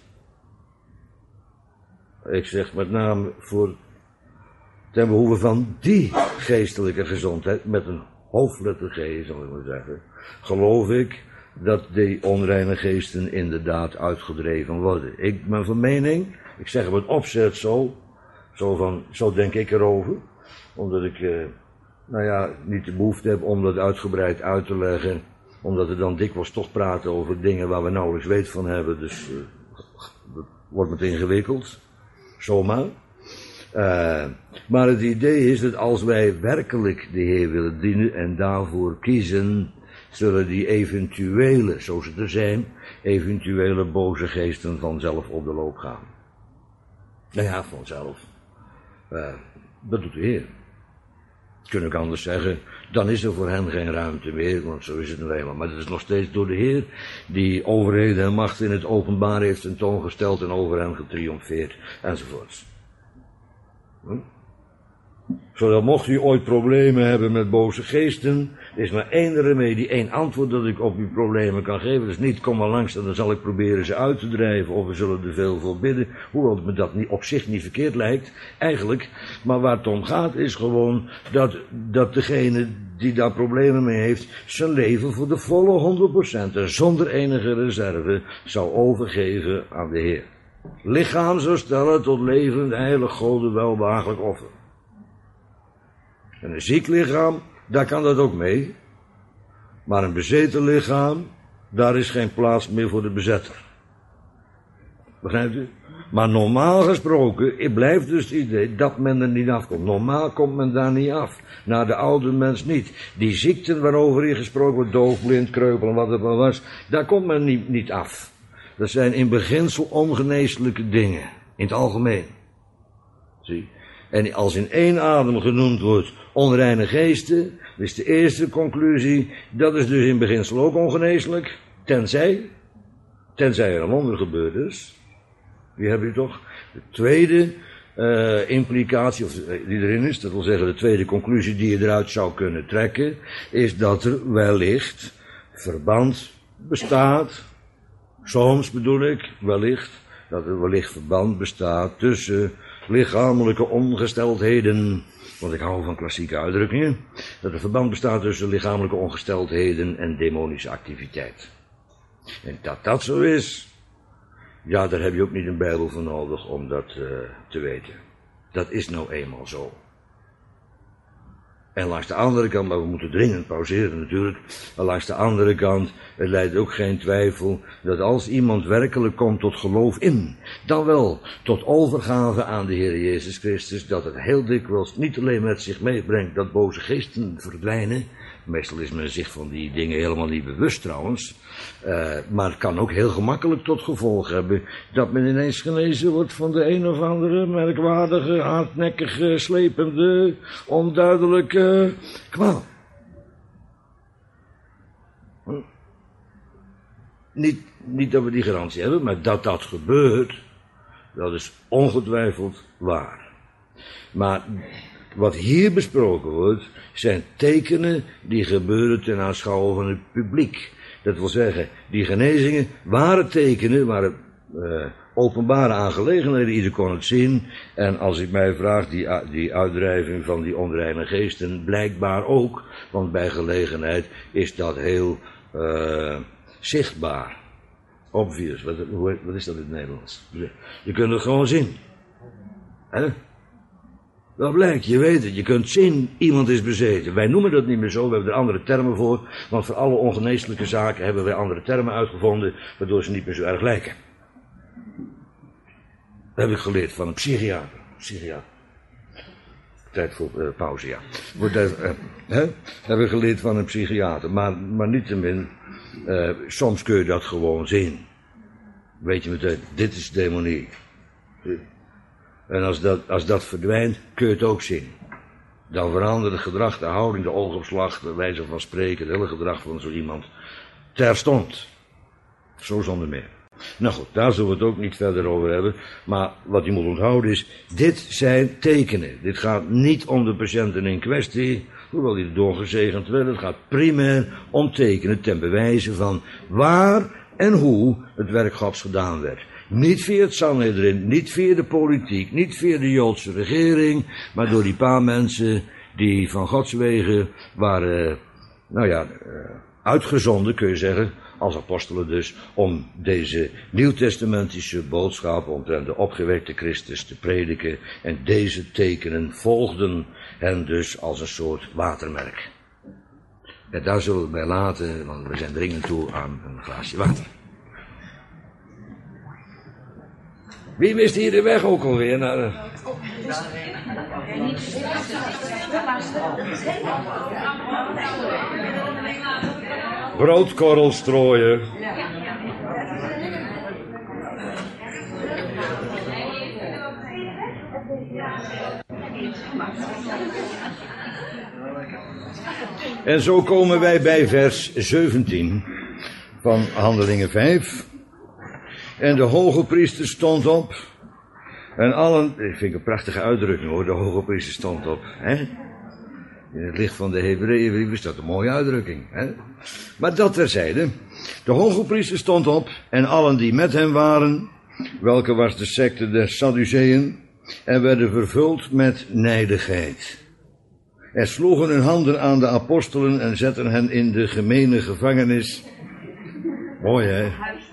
ik zeg met name voor, ten behoeve van die geestelijke gezondheid, met een hoofdletter G, zal ik maar zeggen, geloof ik dat die onreine geesten inderdaad uitgedreven worden. Ik ben van mening, ik zeg het opzet zo, zo van, zo denk ik erover, omdat ik, eh, nou ja, niet de behoefte heb om dat uitgebreid uit te leggen, omdat we dan dikwijls toch praten over dingen waar we nauwelijks weet van hebben, dus uh, dat wordt meteen ingewikkeld, zomaar. Uh, maar het idee is dat als wij werkelijk de Heer willen dienen en daarvoor kiezen, zullen die eventuele, zo ze er zijn, eventuele boze geesten vanzelf op de loop gaan. Nou ja, vanzelf. Uh, dat doet de Heer. Kun ik anders zeggen, dan is er voor hen geen ruimte meer, want zo is het nu eenmaal. Maar het is nog steeds door de Heer die overheden en macht in het openbaar heeft tentoongesteld en over hen getriomfeerd, enzovoorts. Hm? Zodat mocht u ooit problemen hebben met boze geesten, er is maar één remedie, één antwoord dat ik op uw problemen kan geven. Dus niet, kom maar langs en dan zal ik proberen ze uit te drijven, of we zullen er veel voor bidden, hoewel het me dat niet, op zich niet verkeerd lijkt, eigenlijk. Maar waar het om gaat is gewoon dat, dat degene die daar problemen mee heeft, zijn leven voor de volle honderd procent en zonder enige reserve zou overgeven aan de Heer. Lichaam zou stellen tot levend, heilig, Gode, welbehagelijk offer. En een ziek lichaam, daar kan dat ook mee. Maar een bezeten lichaam, daar is geen plaats meer voor de bezetter. Begrijpt u? Maar normaal gesproken, het blijft dus het idee dat men er niet afkomt. Normaal komt men daar niet af. Naar de oude mens niet. Die ziekten waarover hier gesproken wordt, doof, blind, kreupel en wat het maar was, daar komt men niet, niet af. Dat zijn in beginsel ongeneeslijke dingen. In het algemeen. Zie. En als in één adem genoemd wordt onreine geesten, is de eerste conclusie, dat is dus in beginsel ook ongeneeslijk. Tenzij, tenzij er een wonder gebeurd is. Die heb je toch? De tweede uh, implicatie, of die erin is, dat wil zeggen de tweede conclusie die je eruit zou kunnen trekken, is dat er wellicht verband bestaat. Soms bedoel ik, wellicht, dat er wellicht verband bestaat tussen lichamelijke ongesteldheden, want ik hou van klassieke uitdrukkingen, dat er verband bestaat tussen lichamelijke ongesteldheden en demonische activiteit. En dat dat zo is, ja, daar heb je ook niet een Bijbel voor nodig om dat uh, te weten. Dat is nou eenmaal zo. En langs de andere kant, maar we moeten dringend pauzeren natuurlijk, maar langs de andere kant, het leidt ook geen twijfel dat als iemand werkelijk komt tot geloof in, dan wel tot overgave aan de Heer Jezus Christus, dat het heel dikwijls niet alleen met zich meebrengt dat boze geesten verdwijnen, meestal is men zich van die dingen helemaal niet bewust trouwens, uh, maar het kan ook heel gemakkelijk tot gevolg hebben dat men ineens genezen wordt van de een of andere merkwaardige, hardnekkige, slepende, onduidelijke kwaal. Hm. Niet, niet dat we die garantie hebben, maar dat dat gebeurt, dat is ongetwijfeld waar. Maar wat hier besproken wordt, zijn tekenen die gebeuren ten aanschouwen van het publiek. Dat wil zeggen, die genezingen waren tekenen, waren uh, openbare aangelegenheden, ieder kon het zien. En als ik mij vraag, die, die uitdrijving van die onreine geesten, blijkbaar ook, want bij gelegenheid is dat heel uh, zichtbaar. Obvious, wat, wat is dat in het Nederlands? Je kunt het gewoon zien. Hè? Dat blijkt, je weet het, je kunt zien, iemand is bezeten. Wij noemen dat niet meer zo, we hebben er andere termen voor, want voor alle ongeneeslijke zaken hebben wij andere termen uitgevonden, waardoor ze niet meer zo erg lijken. Dat heb ik geleerd van een psychiater. Psychiater. Tijd voor uh, pauze, ja. Voor dat, uh, hè? Heb ik geleerd van een psychiater, maar, maar niettemin, uh, soms kun je dat gewoon zien. Weet je meteen, dit is demonie. En als dat, als dat verdwijnt, kun je het ook zien. Dan verandert het gedrag, de houding, de oogopslag, de wijze van spreken, het hele gedrag van zo iemand terstond. Zo zonder meer. Nou goed, daar zullen we het ook niet verder over hebben. Maar wat je moet onthouden is, dit zijn tekenen. Dit gaat niet om de patiënten in kwestie, hoewel die doorgezegend werden. Het gaat primair om tekenen ten bewijze van waar en hoe het werk Gods gedaan werd. Niet via het Sanhedrin, niet via de politiek, niet via de Joodse regering, maar door die paar mensen die van Gods wegen waren, nou ja, uitgezonden, kun je zeggen, als apostelen dus, om deze nieuwtestamentische boodschap omtrent de opgewekte Christus te prediken. En deze tekenen volgden hen dus als een soort watermerk. En daar zullen we het bij laten, want we zijn dringend toe aan een glaasje water. Wie wist hier de weg ook alweer naar de... Broodkorrel strooien. En zo komen wij bij vers zeventien van Handelingen vijf. En de hoge priester stond op. En allen, ik vind het een prachtige uitdrukking hoor, de hoge priester stond op. Hè? In het licht van de Hebreeënbrief is dat een mooie uitdrukking. Hè? Maar dat terzijde. De hoge priester stond op en allen die met hem waren, welke was de secte der Sadduceeën, en werden vervuld met nijdigheid. En sloegen hun handen aan de apostelen en zetten hen in de gemene gevangenis. Mooi hè?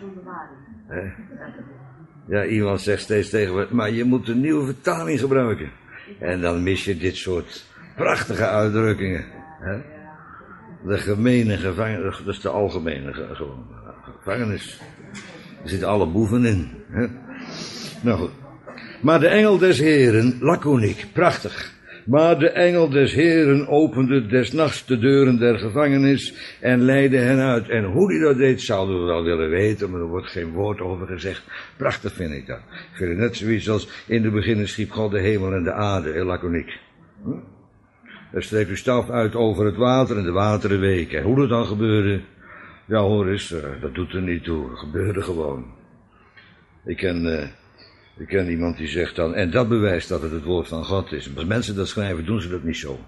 He. Ja, iemand zegt steeds tegen me, maar je moet een nieuwe vertaling gebruiken. En dan mis je dit soort prachtige uitdrukkingen. He. De gemene gevangenis, dat is de algemene ge, gewoon, gevangenis. Er zitten alle boeven in. He. Nou goed. Maar de engel des Heren, laconiek, prachtig. Maar de engel des Heren opende des nachts de deuren der gevangenis en leidde hen uit. En hoe hij dat deed, zouden we wel willen weten, maar er wordt geen woord over gezegd. Prachtig vind ik dat. Ik vind het net zoiets als in de beginnen schiep God de hemel en de aarde, heel laconiek. Hm? Er streekt uw staf uit over het water en de wateren weken. En hoe dat dan gebeurde, ja hoor eens, uh, dat doet er niet toe. Dat gebeurde gewoon. Ik ken... Uh, Ik ken iemand die zegt dan, en dat bewijst dat het het woord van God is. Als mensen dat schrijven, doen ze dat niet zo.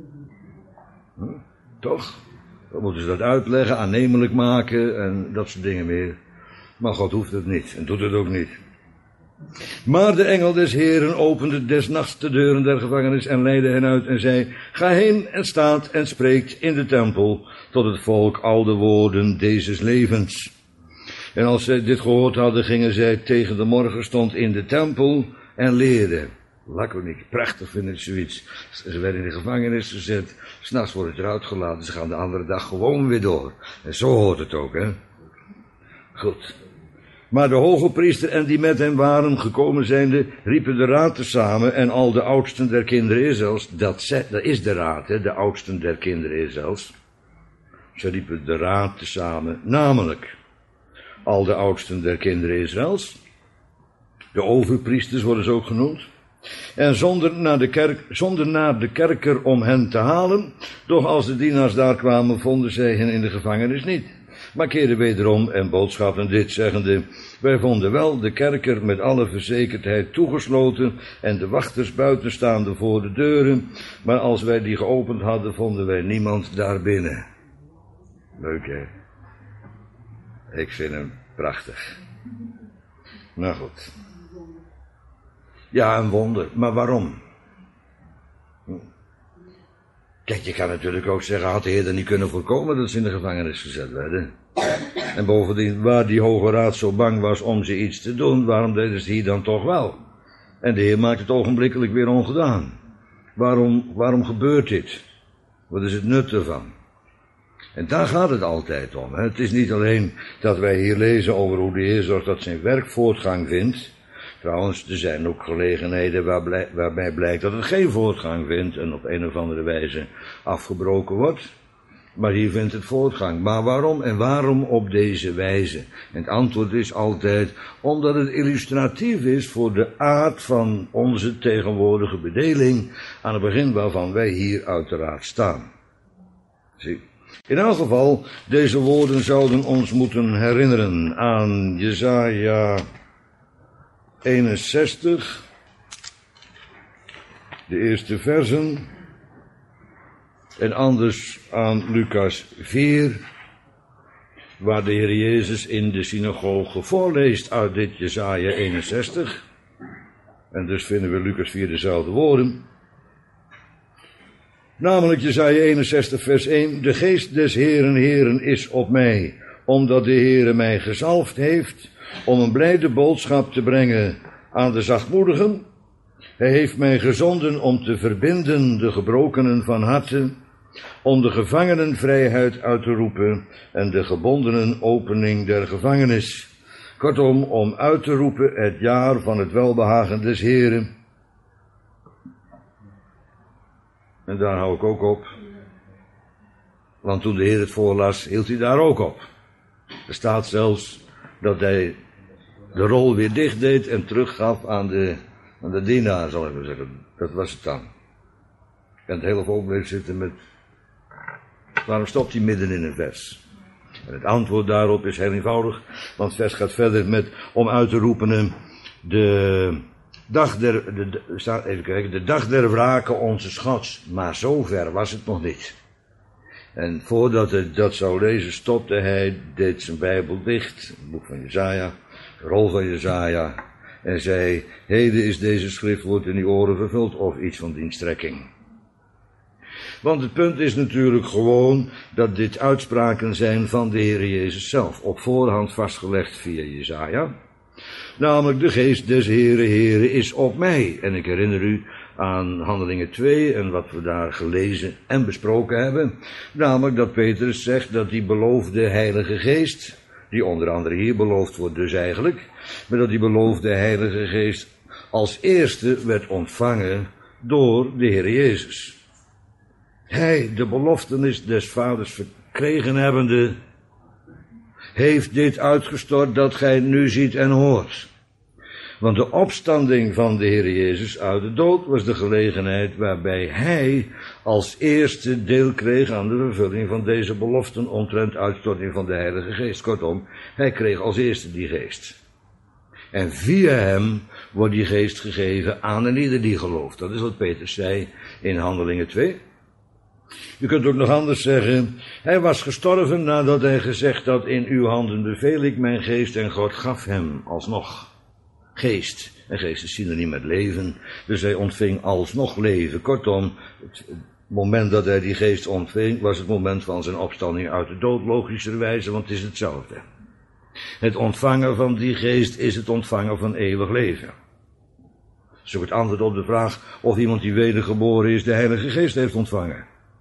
Hm? Toch? Dan moeten ze dat uitleggen, aannemelijk maken en dat soort dingen meer. Maar God hoeft het niet en doet het ook niet. Maar de engel des Heren opende des nachts de deuren der gevangenis en leidde hen uit en zei, ga heen en staat en spreekt in de tempel tot het volk al de woorden dezes levens. En als zij dit gehoord hadden, gingen zij tegen de morgenstond in de tempel en leerden. Laconiek, prachtig vind ik zoiets. Ze werden in de gevangenis gezet, 's nachts worden ze eruit gelaten, ze gaan de andere dag gewoon weer door. En zo hoort het ook, hè. Goed. Maar de hoge priester en die met hem waren gekomen zijnde, riepen de raad tezamen en al de oudsten der kinderen Israëls, dat, ze, dat is de raad, hè, de oudsten der kinderen Israëls. Ze riepen de raad tezamen, namelijk al de oudsten der kinderen Israëls, de overpriesters worden ze ook genoemd, en zonder naar de kerk, zonder naar de kerker om hen te halen, doch als de dienaars daar kwamen, vonden zij hen in de gevangenis niet. Maar keerden wederom en boodschapten dit, zeggende, wij vonden wel de kerker met alle verzekerdheid toegesloten en de wachters buitenstaande voor de deuren, maar als wij die geopend hadden, vonden wij niemand daarbinnen. Leuk, hè? Ik vind hem prachtig. Nou goed. Ja, een wonder. Maar waarom? Kijk, je kan natuurlijk ook zeggen, had de Heer er niet kunnen voorkomen dat ze in de gevangenis gezet werden? En bovendien, waar die Hoge Raad zo bang was om ze iets te doen, waarom deden ze hier dan toch wel? En de Heer maakt het ogenblikkelijk weer ongedaan. Waarom, waarom gebeurt dit? Wat is het nut ervan? En daar gaat het altijd om. Hè? Het is niet alleen dat wij hier lezen over hoe de Heer zorgt dat zijn werk voortgang vindt. Trouwens, er zijn ook gelegenheden waar blij, waarbij blijkt dat het geen voortgang vindt en op een of andere wijze afgebroken wordt. Maar hier vindt het voortgang. Maar waarom en waarom op deze wijze? En het antwoord is altijd omdat het illustratief is voor de aard van onze tegenwoordige bedeling, aan het begin waarvan wij hier uiteraard staan. Zie. In elk geval, deze woorden zouden ons moeten herinneren aan Jesaja eenenzestig, de eerste versen, en anders aan Lucas vier, waar de Heer Jezus in de synagoge voorleest uit dit Jesaja eenenzestig. En dus vinden we Lucas vier dezelfde woorden. Namelijk Jesaja eenenzestig vers één, de geest des Heeren Heeren is op mij, omdat de Heere mij gezalfd heeft om een blijde boodschap te brengen aan de zachtmoedigen. Hij heeft mij gezonden om te verbinden de gebrokenen van harte, om de gevangenen vrijheid uit te roepen en de gebondenen opening der gevangenis. Kortom, om uit te roepen het jaar van het welbehagen des Heeren. En daar hou ik ook op. Want toen de Heer het voorlas, hield hij daar ook op. Er staat zelfs dat hij de rol weer dicht deed en teruggaf aan de, aan de dienaar, zal ik maar zeggen. Dat was het dan. En het hele volk bleef zitten met... Waarom stopt hij midden in een vers? En het antwoord daarop is heel eenvoudig, want het vers gaat verder met om uit te roepen de dag der, de, de, even kijken, de dag der wrake onze Gods. Maar zover was het nog niet. En voordat hij dat zou lezen, stopte hij, deed zijn Bijbel dicht, het boek van Jesaja, de rol van Jesaja, en zei, heden is deze schriftwoord in uw oren vervuld, of iets van die strekking. Want het punt is natuurlijk gewoon dat dit uitspraken zijn van de Heer Jezus zelf, op voorhand vastgelegd via Jesaja. Namelijk de geest des Heere Heere is op mij. En ik herinner u aan Handelingen twee en wat we daar gelezen en besproken hebben. Namelijk dat Petrus zegt dat die beloofde Heilige Geest, die onder andere hier beloofd wordt dus eigenlijk, maar dat die beloofde Heilige Geest als eerste werd ontvangen door de Heer Jezus. Hij, de beloftenis des vaders verkregen hebbende, heeft dit uitgestort dat gij nu ziet en hoort. Want de opstanding van de Heer Jezus uit de dood was de gelegenheid waarbij hij als eerste deel kreeg aan de vervulling van deze beloften omtrent uitstorting van de Heilige Geest. Kortom, hij kreeg als eerste die geest. En via hem wordt die geest gegeven aan een ieder die gelooft. Dat is wat Petrus zei in Handelingen twee. Je kunt ook nog anders zeggen, hij was gestorven nadat hij gezegd had, in uw handen beveel ik mijn geest, en God gaf hem alsnog geest. En geest is synoniem met leven, dus hij ontving alsnog leven. Kortom, het moment dat hij die geest ontving, was het moment van zijn opstanding uit de dood, logischerwijze, want het is hetzelfde. Het ontvangen van die geest is het ontvangen van eeuwig leven. Dat is ook het antwoord op de vraag of iemand die wedergeboren is de Heilige Geest heeft ontvangen.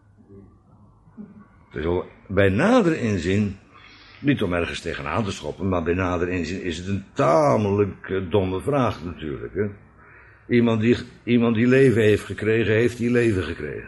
Dus bij nader inzien, niet om ergens tegenaan te schoppen, maar bij nader inzien is het een tamelijk uh, domme vraag natuurlijk. Hè? Iemand, die, iemand die leven heeft gekregen, heeft die leven gekregen.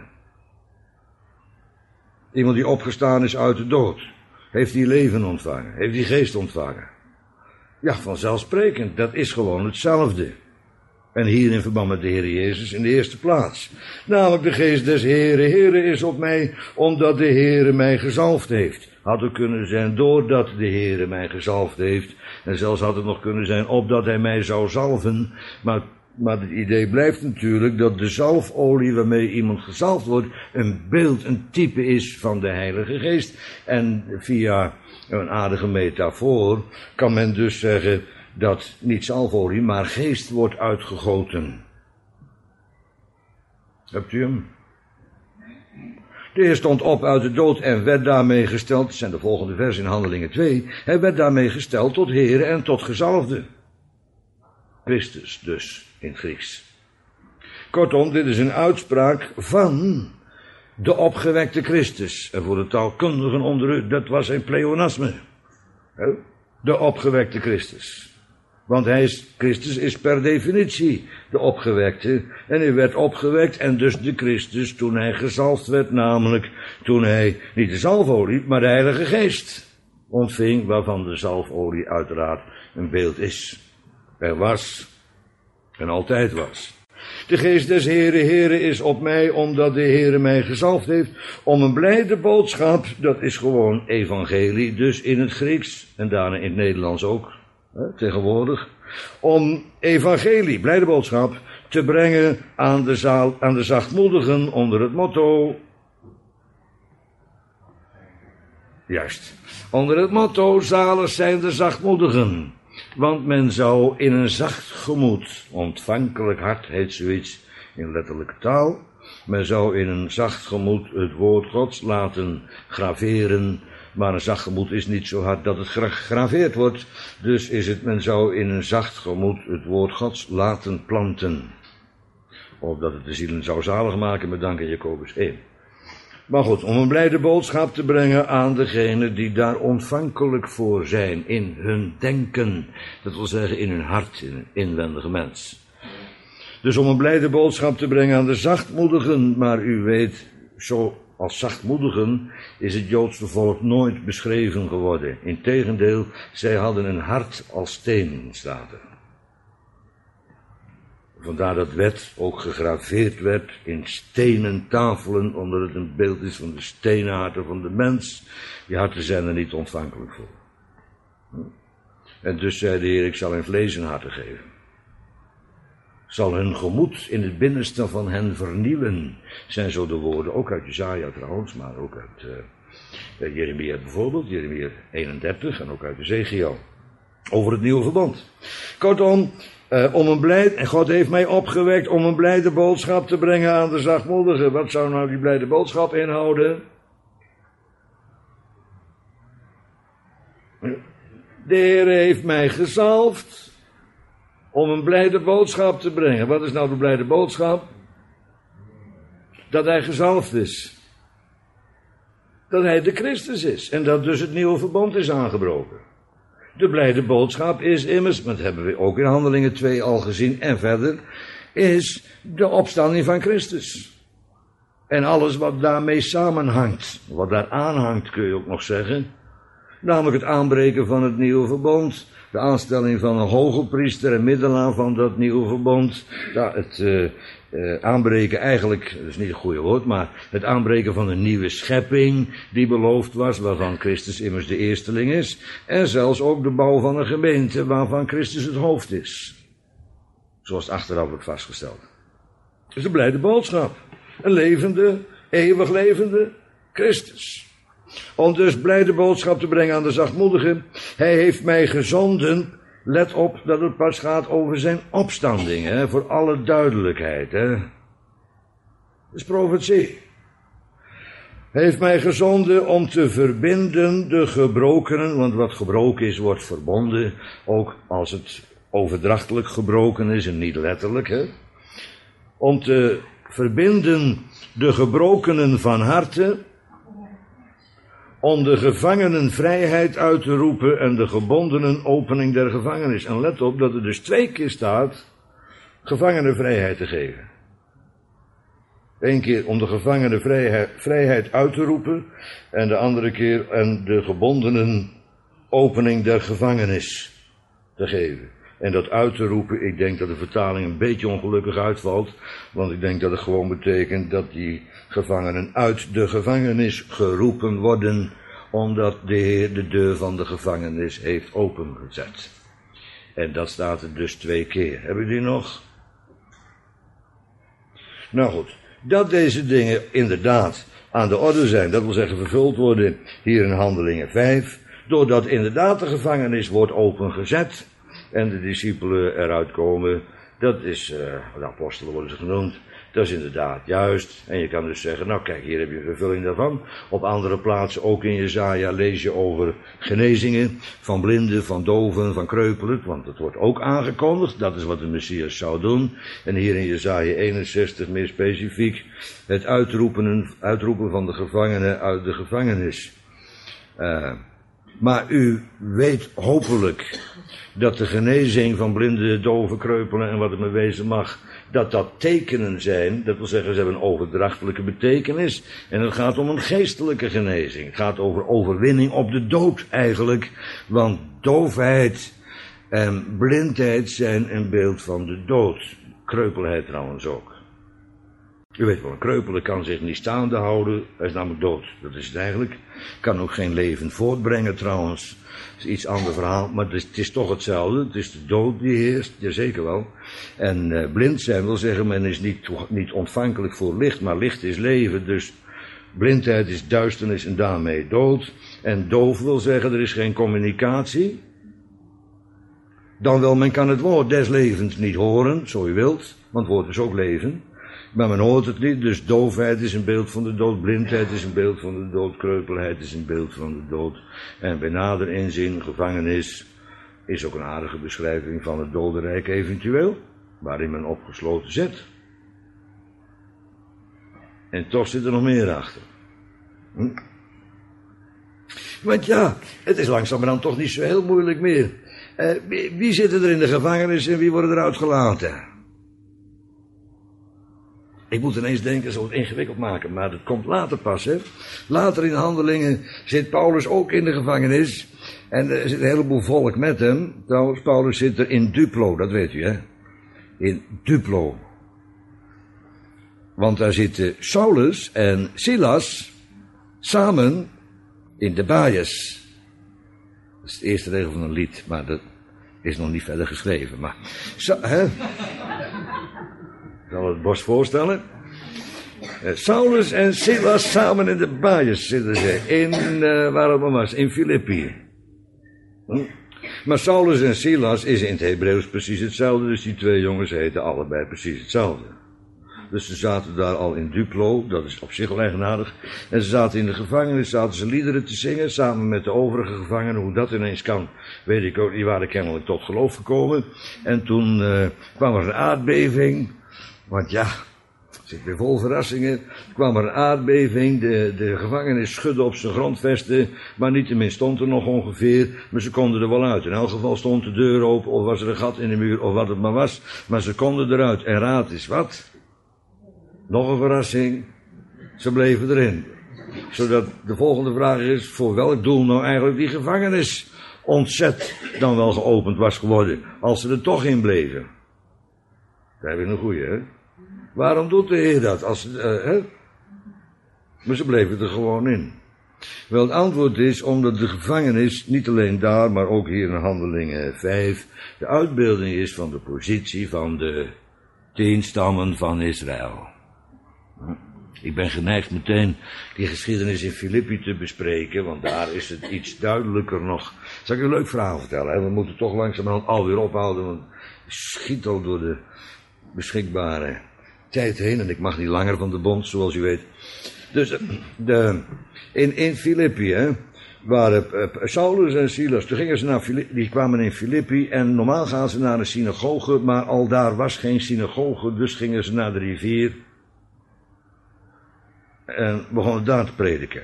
Iemand die opgestaan is uit de dood, heeft die leven ontvangen, heeft die geest ontvangen. Ja, vanzelfsprekend, dat is gewoon hetzelfde. En hier in verband met de Heer Jezus in de eerste plaats. Namelijk de geest des Heeren. Heere is op mij, omdat de Heere mij gezalfd heeft. Had het kunnen zijn doordat de Heere mij gezalfd heeft. En zelfs had het nog kunnen zijn opdat hij mij zou zalven. Maar, maar het idee blijft natuurlijk dat de zalfolie waarmee iemand gezalfd wordt een beeld, een type is van de Heilige Geest. En via een aardige metafoor kan men dus zeggen dat niet zalfolie, maar geest wordt uitgegoten. Hebt u hem? De Heer stond op uit de dood en werd daarmee gesteld, dat zijn de volgende versen in Handelingen twee, hij werd daarmee gesteld tot Heere en tot gezalfde. Christus dus, in het Grieks. Kortom, dit is een uitspraak van de opgewekte Christus. En voor de taalkundigen onder u, dat was een pleonasme. De opgewekte Christus. Want hij is, Christus is per definitie de opgewekte. En hij werd opgewekt en dus de Christus toen hij gezalfd werd. Namelijk toen hij niet de zalfolie, maar de Heilige Geest ontving. Waarvan de zalfolie uiteraard een beeld is. Er was en altijd was. De geest des Heere, Heere is op mij, omdat de Heere mij gezalfd heeft, om een blijde boodschap, dat is gewoon evangelie, dus in het Grieks, en daarna in het Nederlands ook, hè, tegenwoordig, om evangelie, blijde boodschap, te brengen aan de, zaal, aan de zachtmoedigen onder het motto, juist, onder het motto, zalig zijn de zachtmoedigen. Want men zou in een zacht gemoed, ontvankelijk hart heet zoiets in letterlijke taal, men zou in een zacht gemoed het woord Gods laten graveren, maar een zacht gemoed is niet zo hard dat het gegraveerd wordt, dus is het, men zou in een zacht gemoed het woord Gods laten planten, opdat het de zielen zou zalig maken met dank aan Jacobus één. Maar goed, om een blijde boodschap te brengen aan degenen die daar ontvankelijk voor zijn in hun denken. Dat wil zeggen in hun hart, in een inwendige mens. Dus om een blijde boodschap te brengen aan de zachtmoedigen. Maar u weet, zo als zachtmoedigen is het Joodse volk nooit beschreven geworden. Integendeel, zij hadden een hart als steen, staat er. Vandaar dat wet ook gegraveerd werd in stenen tafelen, omdat het een beeld is van de stenen harten van de mens. Die harten zijn er niet ontvankelijk voor. En dus zei de Heer, ik zal hen vlees en harten geven. Zal hun gemoed in het binnenste van hen vernieuwen. Zijn zo de woorden, ook uit Jesaja trouwens, maar ook uit uh, Jeremia bijvoorbeeld, Jeremia eenendertig en ook uit Ezekiel. Over het nieuwe verbond. Kortom, Uh, om een blijde, en God heeft mij opgewekt om een blijde boodschap te brengen aan de zachtmoedigen. Wat zou nou die blijde boodschap inhouden? De Heer heeft mij gezalfd om een blijde boodschap te brengen. Wat is nou de blijde boodschap? Dat hij gezalfd is. Dat hij de Christus is. En dat dus het nieuwe verbond is aangebroken. De blijde boodschap is immers, dat hebben we ook in Handelingen twee al gezien en verder, is de opstanding van Christus. En alles wat daarmee samenhangt, wat daar aanhangt kun je ook nog zeggen, namelijk het aanbreken van het nieuwe verbond, de aanstelling van een hogepriester en middelaar van dat nieuwe verbond, ja, het uh, uh, aanbreken eigenlijk, dat is niet een goede woord, maar het aanbreken van een nieuwe schepping die beloofd was, waarvan Christus immers de eersteling is, en zelfs ook de bouw van een gemeente waarvan Christus het hoofd is, zoals het achteraf wordt vastgesteld. Dat is de blijde boodschap, een levende, eeuwig levende Christus. Om dus blijde boodschap te brengen aan de zachtmoedigen. Hij heeft mij gezonden. Let op dat het pas gaat over zijn opstanding. Hè, voor alle duidelijkheid. Hè. Dat is profetie. Hij heeft mij gezonden om te verbinden de gebrokenen. Want wat gebroken is, wordt verbonden. Ook als het overdrachtelijk gebroken is en niet letterlijk. Hè. om te verbinden de gebrokenen van harte, om de gevangenen vrijheid uit te roepen en de gebondenen opening der gevangenis. En let op dat er dus twee keer staat gevangenen vrijheid te geven. Eén keer om de gevangenen vrijheid, vrijheid uit te roepen en de andere keer en de gebondenen opening der gevangenis te geven. En dat uit te roepen, ik denk dat de vertaling een beetje ongelukkig uitvalt, want ik denk dat het gewoon betekent dat die gevangenen uit de gevangenis geroepen worden, omdat de Heer de deur van de gevangenis heeft opengezet. En dat staat er dus twee keer. Heb ik die nog? Nou goed, dat deze dingen inderdaad aan de orde zijn, dat wil zeggen vervuld worden hier in Handelingen vijf, doordat inderdaad de gevangenis wordt opengezet en de discipelen eruit komen, dat is, uh, de apostelen worden ze genoemd, dat is inderdaad juist. En je kan dus zeggen, nou kijk, hier heb je vervulling daarvan. Op andere plaatsen, ook in Jesaja, lees je over genezingen van blinden, van doven, van kreupelen, want het wordt ook aangekondigd, dat is wat de Messias zou doen. En hier in Jesaja eenenzestig meer specifiek, het uitroepen, uitroepen van de gevangenen uit de gevangenis. Uh, maar u weet hopelijk dat de genezing van blinden, doven, kreupelen en wat het maar wezen mag, dat dat tekenen zijn, dat wil zeggen ze hebben een overdrachtelijke betekenis, en het gaat om een geestelijke genezing. Het gaat over overwinning op de dood eigenlijk, want doofheid en blindheid zijn een beeld van de dood. Kreupelheid trouwens ook. U weet wel, een kreupele kan zich niet staande houden, hij is namelijk dood. Dat is het eigenlijk. Kan ook geen leven voortbrengen trouwens. Dat is een iets ander verhaal, maar het is, het is toch hetzelfde. Het is de dood die heerst, jazeker wel. En uh, blind zijn wil zeggen, men is niet, niet ontvankelijk voor licht, maar licht is leven. Dus blindheid is duisternis en daarmee dood. En doof wil zeggen, er is geen communicatie. Dan wel, men kan het woord des levens niet horen, zo u wilt, want het woord is ook leven. Maar men hoort het niet, dus doofheid is een beeld van de dood, blindheid is een beeld van de dood, kreupelheid is een beeld van de dood. En bij nader inzien, gevangenis, is ook een aardige beschrijving van het dodenrijk eventueel, waarin men opgesloten zit. En toch zit er nog meer achter. Hm? Want ja, het is langzamerhand toch niet zo heel moeilijk meer. Uh, wie, wie zitten er in de gevangenis en wie worden eruit gelaten? Ik moet ineens denken, zo het ingewikkeld maken, maar dat komt later pas, hè. Later in de Handelingen zit Paulus ook in de gevangenis. En er zit een heleboel volk met hem. Trouwens, Paulus zit er in Duplo, dat weet u, hè. In Duplo. Want daar zitten Saulus en Silas samen in de Baaiers. Dat is de eerste regel van een lied, maar dat is nog niet verder geschreven. Maar, zo, hè. Ik zal het bos voorstellen. Uh, Saulus en Silas samen in de Baaiers zitten ze. In, uh, waar het maar was, in Filippi. Hm? Maar Saulus en Silas is in het Hebreeuws precies hetzelfde. Dus die twee jongens heten allebei precies hetzelfde. Dus ze zaten daar al in Duplo, dat is op zich wel eigenaardig. En ze zaten in de gevangenis, zaten ze liederen te zingen, samen met de overige gevangenen. Hoe dat ineens kan, weet ik ook. Die waren kennelijk tot geloof gekomen. En toen uh, kwam er een aardbeving. Want ja, het zit weer vol verrassingen. Er kwam er een aardbeving, de, de gevangenis schudde op zijn grondvesten, maar niettemin stond er nog ongeveer, maar ze konden er wel uit. In elk geval stond de deur open, of was er een gat in de muur, of wat het maar was, maar ze konden eruit. En raad eens wat? Nog een verrassing, ze bleven erin. Zodat de volgende vraag is, voor welk doel nou eigenlijk die gevangenis ontzet dan wel geopend was geworden, als ze er toch in bleven? Daar heb je een goeie, hè? Waarom doet de Heer dat? Als, uh, hè? Maar ze bleven er gewoon in. Wel, het antwoord is omdat de gevangenis, niet alleen daar, maar ook hier in Handelingen vijf, de uitbeelding is van de positie van de tien stammen van Israël. Ik ben geneigd meteen die geschiedenis in Filippi te bespreken, want daar is het iets duidelijker nog. Zal ik een leuk verhaal vertellen? Hè? We moeten toch langzamerhand alweer ophouden, want het schiet al door de beschikbare tijd heen en ik mag niet langer van de bond, zoals u weet. Dus de, in, in Filippi, hè, waren uh, Saulus en Silas, toen gingen ze naar Filippi, die kwamen in Filippi en normaal gaan ze naar een synagoge, maar al daar was geen synagoge, dus gingen ze naar de rivier en begonnen daar te prediken.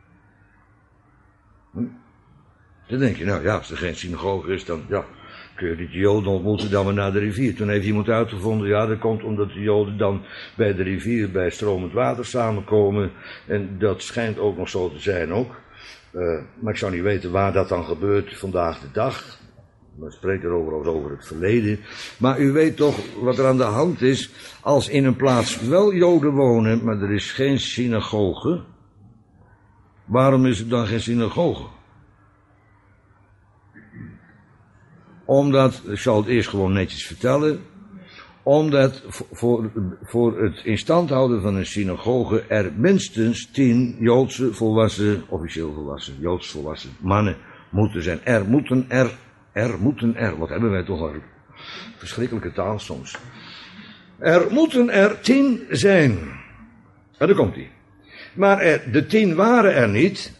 Hm? Dan denk je, nou ja, als er geen synagoge is, dan ja, kun je die Joden ontmoeten dan maar naar de rivier. Toen heeft iemand uitgevonden, ja, dat komt omdat de Joden dan bij de rivier bij stromend water samenkomen. En dat schijnt ook nog zo te zijn ook. Uh, maar ik zou niet weten waar dat dan gebeurt vandaag de dag. Men spreekt erover als over het verleden. Maar u weet toch wat er aan de hand is. Als in een plaats wel Joden wonen, maar er is geen synagoge. Waarom is er dan geen synagoge? Omdat, ik zal het eerst gewoon netjes vertellen, omdat voor, voor het instand houden van een synagoge er minstens tien Joodse volwassen, officieel volwassen, Joods volwassen mannen moeten zijn. Er moeten er, er moeten er, wat hebben wij toch een verschrikkelijke taal soms. Er moeten er tien zijn. En daar komt hij. Maar er, de tien waren er niet.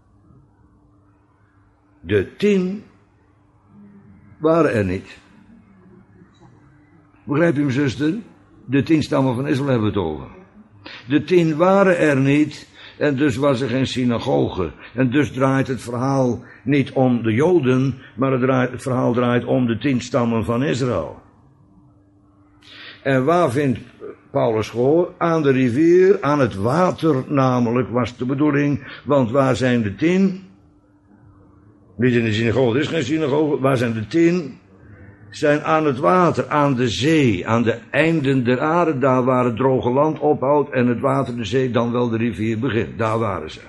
De tien waren er niet. Begrijp je me, zuster? De tien stammen van Israël hebben we het over. De tien waren er niet en dus was er geen synagoge. En dus draait het verhaal niet om de Joden, maar het, draait, het verhaal draait om de tien stammen van Israël. En waar vindt Paulus gehoor? Aan de rivier, aan het water namelijk was de bedoeling. Want waar zijn de tien? Niet in de synagoge, er is geen synagoge. Waar zijn de tien? Zijn aan het water, aan de zee, aan de einden der aarde, daar waar het droge land ophoudt en het water, de zee, dan wel de rivier begint. Daar waren ze.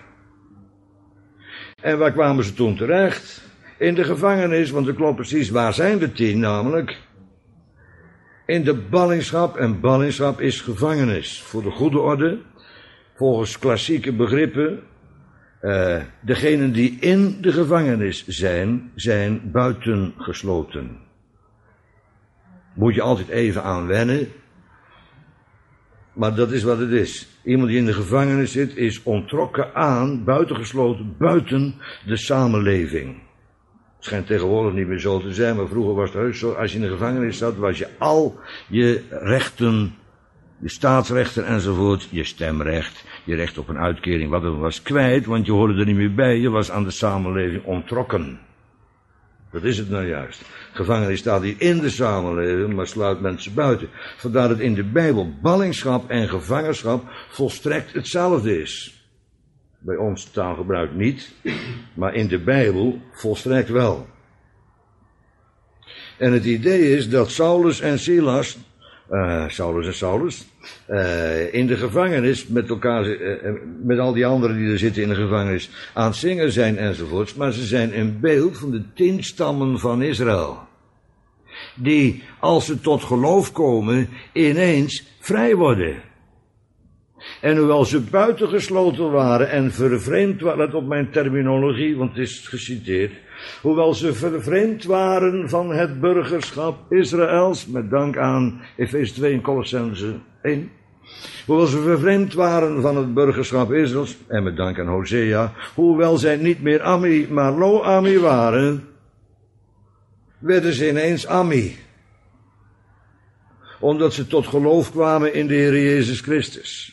En waar kwamen ze toen terecht? In de gevangenis, want dat klopt precies, waar zijn de tien namelijk? In de ballingschap, en ballingschap is gevangenis. Voor de goede orde, volgens klassieke begrippen, uh, degenen die in de gevangenis zijn, zijn buitengesloten. Moet je altijd even aan wennen. Maar dat is wat het is. Iemand die in de gevangenis zit, is ontrokken aan, buitengesloten, buiten de samenleving. Het schijnt tegenwoordig niet meer zo te zijn, maar vroeger was het heus zo. Als je in de gevangenis zat, was je al je rechten, je staatsrechten enzovoort, je stemrecht, je recht op een uitkering, wat er was, kwijt, want je hoorde er niet meer bij, je was aan de samenleving ontrokken. Dat is het nou juist. Gevangenis staat hier in de samenleving, maar sluit mensen buiten. Vandaar dat in de Bijbel ballingschap en gevangenschap volstrekt hetzelfde is. Bij ons taalgebruik niet, maar in de Bijbel volstrekt wel. En het idee is dat Saulus en Silas, uh, Saulus en Saulus, uh, in de gevangenis met elkaar, uh, met al die anderen die er zitten in de gevangenis, aan het zingen zijn enzovoorts, maar ze zijn een beeld van de tien stammen van Israël. Die, als ze tot geloof komen, ineens vrij worden. En hoewel ze buitengesloten waren en vervreemd waren, let op mijn terminologie, want het is geciteerd. Hoewel ze vervreemd waren van het burgerschap Israëls, met dank aan Efeze twee en Colossense één. Hoewel ze vervreemd waren van het burgerschap Israëls, en met dank aan Hosea, hoewel zij niet meer Ammi, maar Lo-Ammi waren, werden ze ineens Ammi. Omdat ze tot geloof kwamen in de Heer Jezus Christus.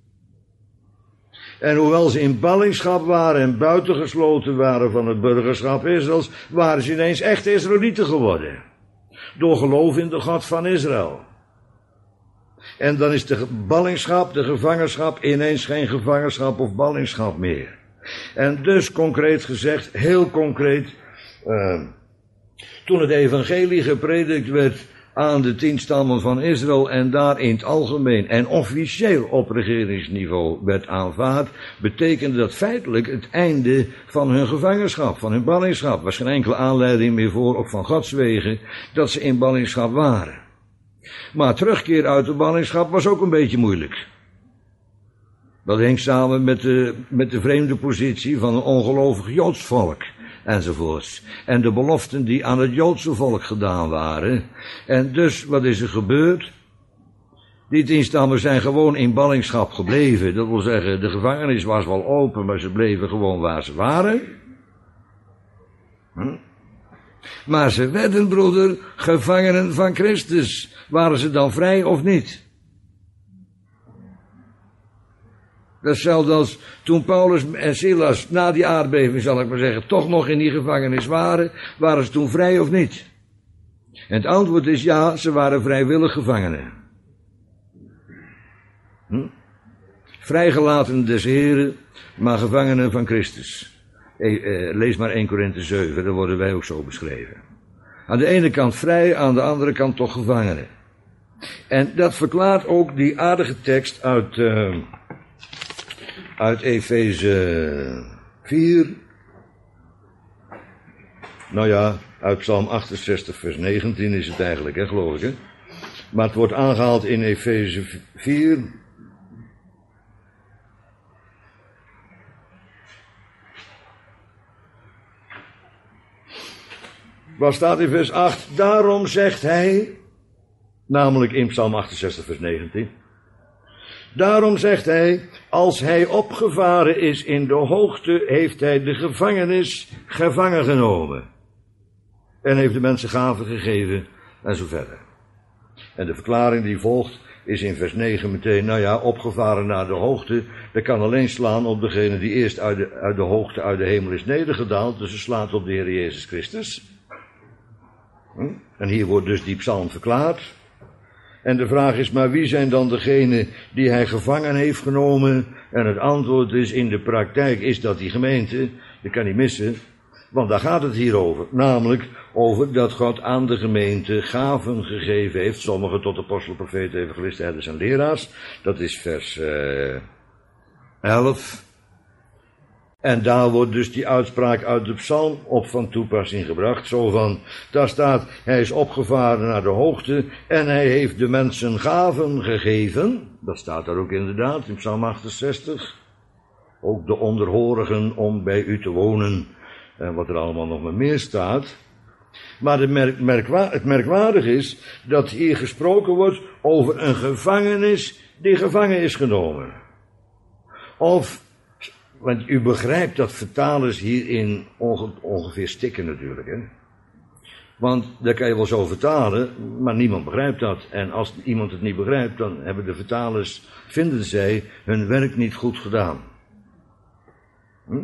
En hoewel ze in ballingschap waren en buitengesloten waren van het burgerschap Israëls, waren ze ineens echt Israëlieten geworden. Door geloof in de God van Israël. En dan is de ballingschap, de gevangenschap, ineens geen gevangenschap of ballingschap meer. En dus concreet gezegd, heel concreet, uh, toen het evangelie gepredikt werd aan de tien stammen van Israël en daar in het algemeen en officieel op regeringsniveau werd aanvaard, betekende dat feitelijk het einde van hun gevangenschap, van hun ballingschap. Er was geen enkele aanleiding meer voor, ook van Gods wegen, dat ze in ballingschap waren. Maar terugkeer uit de ballingschap was ook een beetje moeilijk. Dat hing samen met de, met de vreemde positie van een ongelovig Joods volk. Enzovoorts. En de beloften die aan het Joodse volk gedaan waren. En dus, wat is er gebeurd? Die tien stammen zijn gewoon in ballingschap gebleven. Dat wil zeggen, de gevangenis was wel open, maar ze bleven gewoon waar ze waren. Hm? Maar ze werden, broeder, gevangenen van Christus. Waren ze dan vrij of niet? Dat is hetzelfde als toen Paulus en Silas na die aardbeving, zal ik maar zeggen, toch nog in die gevangenis waren. Waren ze toen vrij of niet? En het antwoord is ja, ze waren vrijwillig gevangenen. Hm? Vrijgelaten des Heren, maar gevangenen van Christus. E, eh, lees maar Eerste Korinthe zeven, daar worden wij ook zo beschreven. Aan de ene kant vrij, aan de andere kant toch gevangenen. En dat verklaart ook die aardige tekst uit, uh, uit Efeze vier. Nou ja, uit Psalm achtenzestig vers negentien is het eigenlijk, hè, geloof ik, hè. Maar het wordt aangehaald in Efeze vier. Wat staat in vers acht? Daarom zegt hij, namelijk in Psalm achtenzestig vers negentien. Daarom zegt hij, als hij opgevaren is in de hoogte, heeft hij de gevangenis gevangen genomen. En heeft de mensen gaven gegeven en zo verder. En de verklaring die volgt is in vers negen meteen, nou ja, opgevaren naar de hoogte. Dat kan alleen slaan op degene die eerst uit de, uit de hoogte, uit de hemel is nedergedaald. Dus ze slaat op de Heer Jezus Christus. Hm? En hier wordt dus die psalm verklaard. En de vraag is, maar wie zijn dan degenen die hij gevangen heeft genomen? En het antwoord is, in de praktijk is dat die gemeente. Dat kan niet missen. Want daar gaat het hier over. Namelijk over dat God aan de gemeente gaven gegeven heeft. Sommigen tot apostelen, profeten, evangelisten, herders en leraars. Dat is vers uh, elf. En daar wordt dus die uitspraak uit de psalm op van toepassing gebracht. Zo van, daar staat, hij is opgevaren naar de hoogte en hij heeft de mensen gaven gegeven. Dat staat daar ook inderdaad in psalm achtenzestig. Ook de onderhorigen om bij u te wonen. En wat er allemaal nog maar meer staat. Maar de merk, merkwa- het merkwaardig is dat hier gesproken wordt over een gevangenis die gevangen is genomen. Of, want u begrijpt dat vertalers hierin onge, ongeveer stikken natuurlijk, hè. Want daar kan je wel zo vertalen, maar niemand begrijpt dat. En als iemand het niet begrijpt, dan hebben de vertalers, vinden zij, hun werk niet goed gedaan. Hm?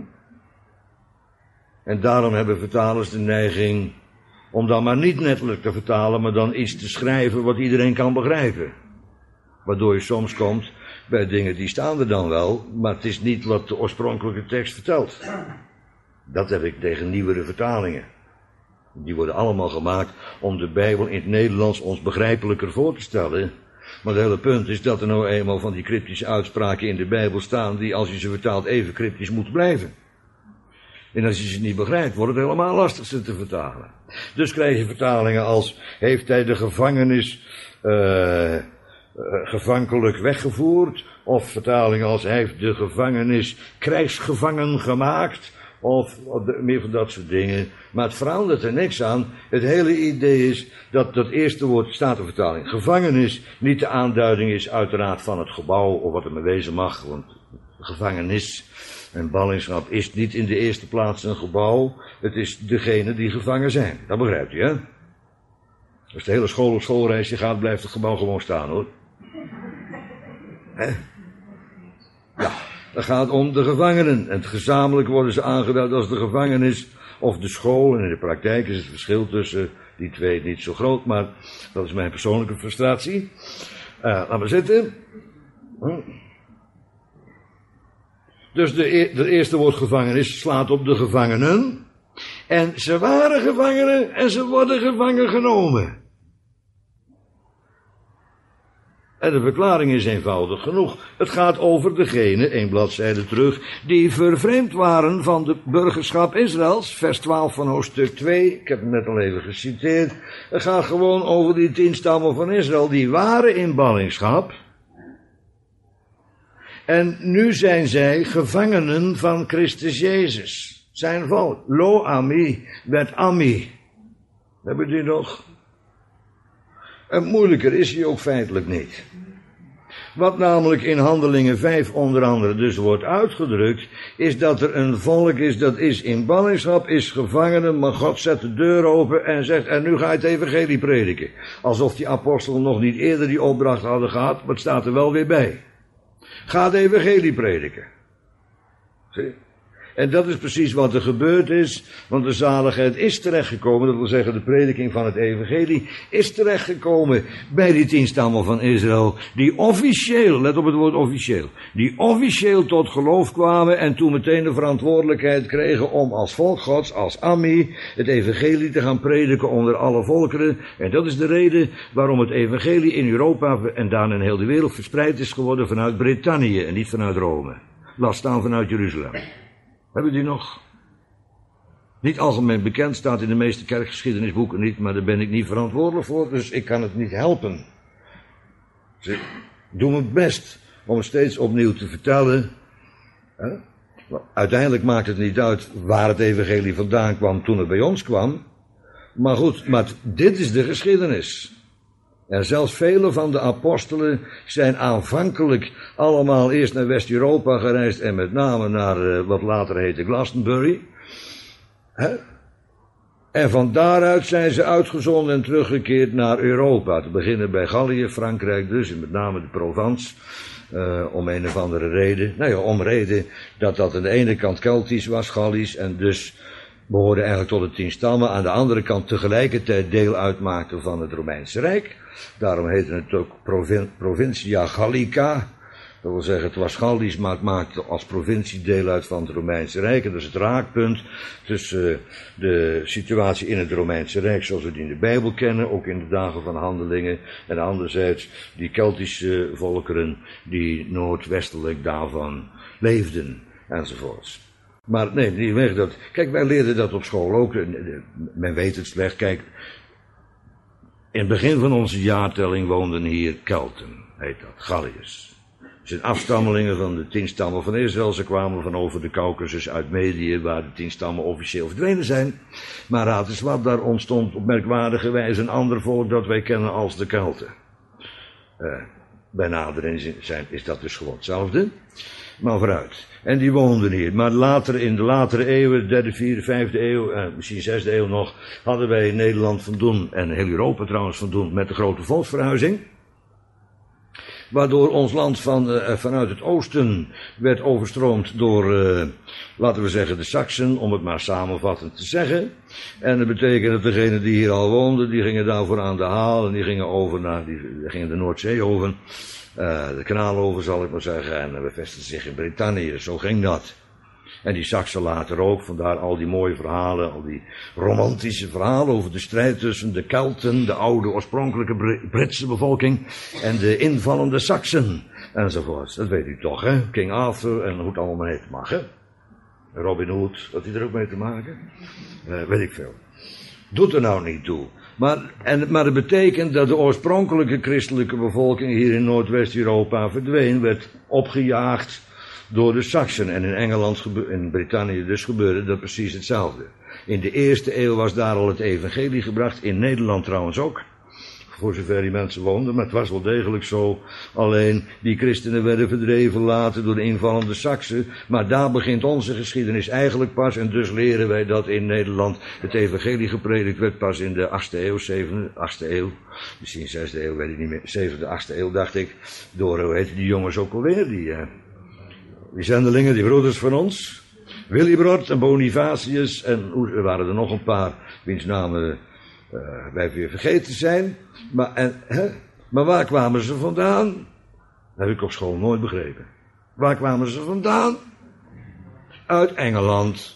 En daarom hebben vertalers de neiging om dan maar niet letterlijk te vertalen, maar dan iets te schrijven wat iedereen kan begrijpen. Waardoor je soms komt bij dingen die staan er dan wel, maar het is niet wat de oorspronkelijke tekst vertelt. Dat heb ik tegen nieuwere vertalingen. Die worden allemaal gemaakt om de Bijbel in het Nederlands ons begrijpelijker voor te stellen. Maar het hele punt is dat er nou eenmaal van die cryptische uitspraken in de Bijbel staan die als je ze vertaalt even cryptisch moeten blijven. En als je ze niet begrijpt, wordt het helemaal lastig ze te vertalen. Dus krijg je vertalingen als, heeft hij de gevangenis uh, uh, gevankelijk weggevoerd? Of vertalingen als, hij heeft de gevangenis krijgsgevangen gemaakt? Of, of de, meer van dat soort dingen. Maar het verandert er niks aan. Het hele idee is dat dat eerste woord, statenvertaling, gevangenis, niet de aanduiding is uiteraard van het gebouw of wat er mee wezen mag. Want gevangenis en ballingschap is niet in de eerste plaats een gebouw. Het is degene die gevangen zijn. Dat begrijpt u, hè? Als de hele school op schoolreisje gaat, blijft het gebouw gewoon staan, hoor. Hè? Ja, dat gaat om de gevangenen. En gezamenlijk worden ze aangeduid als de gevangenis of de school. En in de praktijk is het verschil tussen die twee niet zo groot, maar dat is mijn persoonlijke frustratie. Uh, laten we zitten. Hm. Dus de, e- de eerste woord gevangenis slaat op de gevangenen. En ze waren gevangenen en ze worden gevangen genomen. En de verklaring is eenvoudig genoeg. Het gaat over degene, één bladzijde terug, die vervreemd waren van de burgerschap Israëls. Vers twaalf van hoofdstuk twee, ik heb het net al even geciteerd. Het gaat gewoon over die tien stammen van Israël, die waren in ballingschap. En nu zijn zij gevangenen van Christus Jezus. Zijn volk. Lo ami, bet ami. Hebben jullie nog? En moeilijker is hij ook feitelijk niet. Wat namelijk in Handelingen vijf onder andere dus wordt uitgedrukt, is dat er een volk is dat is in ballingschap, is gevangenen, maar God zet de deur open en zegt, en nu ga je het evangelie prediken. Alsof die apostelen nog niet eerder die opdracht hadden gehad, maar het staat er wel weer bij. Ga het evangelie prediken. Zie? En dat is precies wat er gebeurd is, want de zaligheid is terechtgekomen, dat wil zeggen de prediking van het evangelie, is terechtgekomen bij die tien stammen van Israël, die officieel, let op het woord officieel, die officieel tot geloof kwamen en toen meteen de verantwoordelijkheid kregen om als volk Gods, als Ammi, het evangelie te gaan prediken onder alle volkeren. En dat is de reden waarom het evangelie in Europa en daarna in heel de wereld verspreid is geworden vanuit Brittannië en niet vanuit Rome. Laat staan vanuit Jeruzalem. Hebben die nog? Niet algemeen bekend, staat in de meeste kerkgeschiedenisboeken niet, maar daar ben ik niet verantwoordelijk voor, dus ik kan het niet helpen. Dus ik doe mijn best om het steeds opnieuw te vertellen. Hè? Uiteindelijk maakt het niet uit waar het evangelie vandaan kwam toen het bij ons kwam. Maar goed, maar dit is de geschiedenis. En zelfs vele van de apostelen zijn aanvankelijk allemaal eerst naar West-Europa gereisd en met name naar uh, wat later heette Glastonbury. Hè? En van daaruit zijn ze uitgezonden en teruggekeerd naar Europa. Te beginnen bij Gallië, Frankrijk dus, en met name de Provence. Uh, om een of andere reden. Nou ja, om reden dat dat aan de ene kant Keltisch was, Gallisch, en dus behoorde eigenlijk tot de tien stammen. Aan de andere kant tegelijkertijd deel uitmaakten van het Romeinse Rijk. Daarom heette het ook provin- Provincia Gallica. Dat wil zeggen, het was Gallisch, maar het maakte als provincie deel uit van het Romeinse Rijk. En dat is het raakpunt tussen uh, de situatie in het Romeinse Rijk, zoals we die in de Bijbel kennen, ook in de dagen van Handelingen. En anderzijds die Keltische volkeren die noordwestelijk daarvan leefden, enzovoorts. Maar nee, niet weg dat. Kijk, wij leerden dat op school ook. Men weet het slecht. Kijk, in het begin van onze jaartelling woonden hier Kelten, heet dat, Galliërs. Ze zijn afstammelingen van de tien stammen van Israël. Ze kwamen van over de Caucasus uit Medië, waar de tien stammen officieel verdwenen zijn. Maar raad eens wat, daar ontstond op merkwaardige wijze een ander volk dat wij kennen als de Kelten. Uh, bij nadering zijn, is dat dus gewoon hetzelfde. Maar vooruit. En die woonden hier. Maar later, in de latere eeuwen, derde, vierde, vijfde eeuw, eh, misschien zesde eeuw nog, hadden wij in Nederland van doen, en heel Europa trouwens van doen, met de grote volksverhuizing. Waardoor ons land van, uh, vanuit het oosten werd overstroomd door, uh, laten we zeggen, de Saksen, om het maar samenvattend te zeggen. En dat betekent dat degenen die hier al woonden, die gingen daarvoor aan de haal en die gingen over naar, die gingen de Noordzee over. Uh, de kanaal over, zal ik maar zeggen, en we vestigden zich in Brittannië. Zo ging dat. En die Saksen later ook, vandaar al die mooie verhalen, al die romantische verhalen over de strijd tussen de Kelten, de oude oorspronkelijke Britse bevolking, en de invallende Saksen, enzovoorts. Dat weet u toch, hè? King Arthur en hoe het allemaal heet mag, hè? Robin Hood, had hij er ook mee te maken? Uh, weet ik veel. Doet er nou niet toe. Maar, en, maar dat betekent dat de oorspronkelijke christelijke bevolking hier in Noordwest-Europa verdween, werd opgejaagd door de Saksen. En in Engeland, in Brittannië dus gebeurde dat precies hetzelfde. In de eerste eeuw was daar al het evangelie gebracht, in Nederland trouwens ook. Voor zover die mensen woonden, maar het was wel degelijk zo. Alleen die christenen werden verdreven later door de invallende Saksen. Maar daar begint onze geschiedenis eigenlijk pas. En dus leren wij dat in Nederland het evangelie gepredikt werd pas in de achtste eeuw, zevende, achtste eeuw. Misschien zesde eeuw, weet ik niet meer. Zevende, achtste eeuw dacht ik. Door, hoe heet die jongens ook alweer? Die, uh, die zendelingen, die broeders van ons. Willibrord en Bonifatius en er waren er nog een paar wiens namen Uh, wij weer vergeten zijn. Maar, en, hè? maar waar kwamen ze vandaan? Dat heb ik op school nooit begrepen. Waar kwamen ze vandaan? Uit Engeland.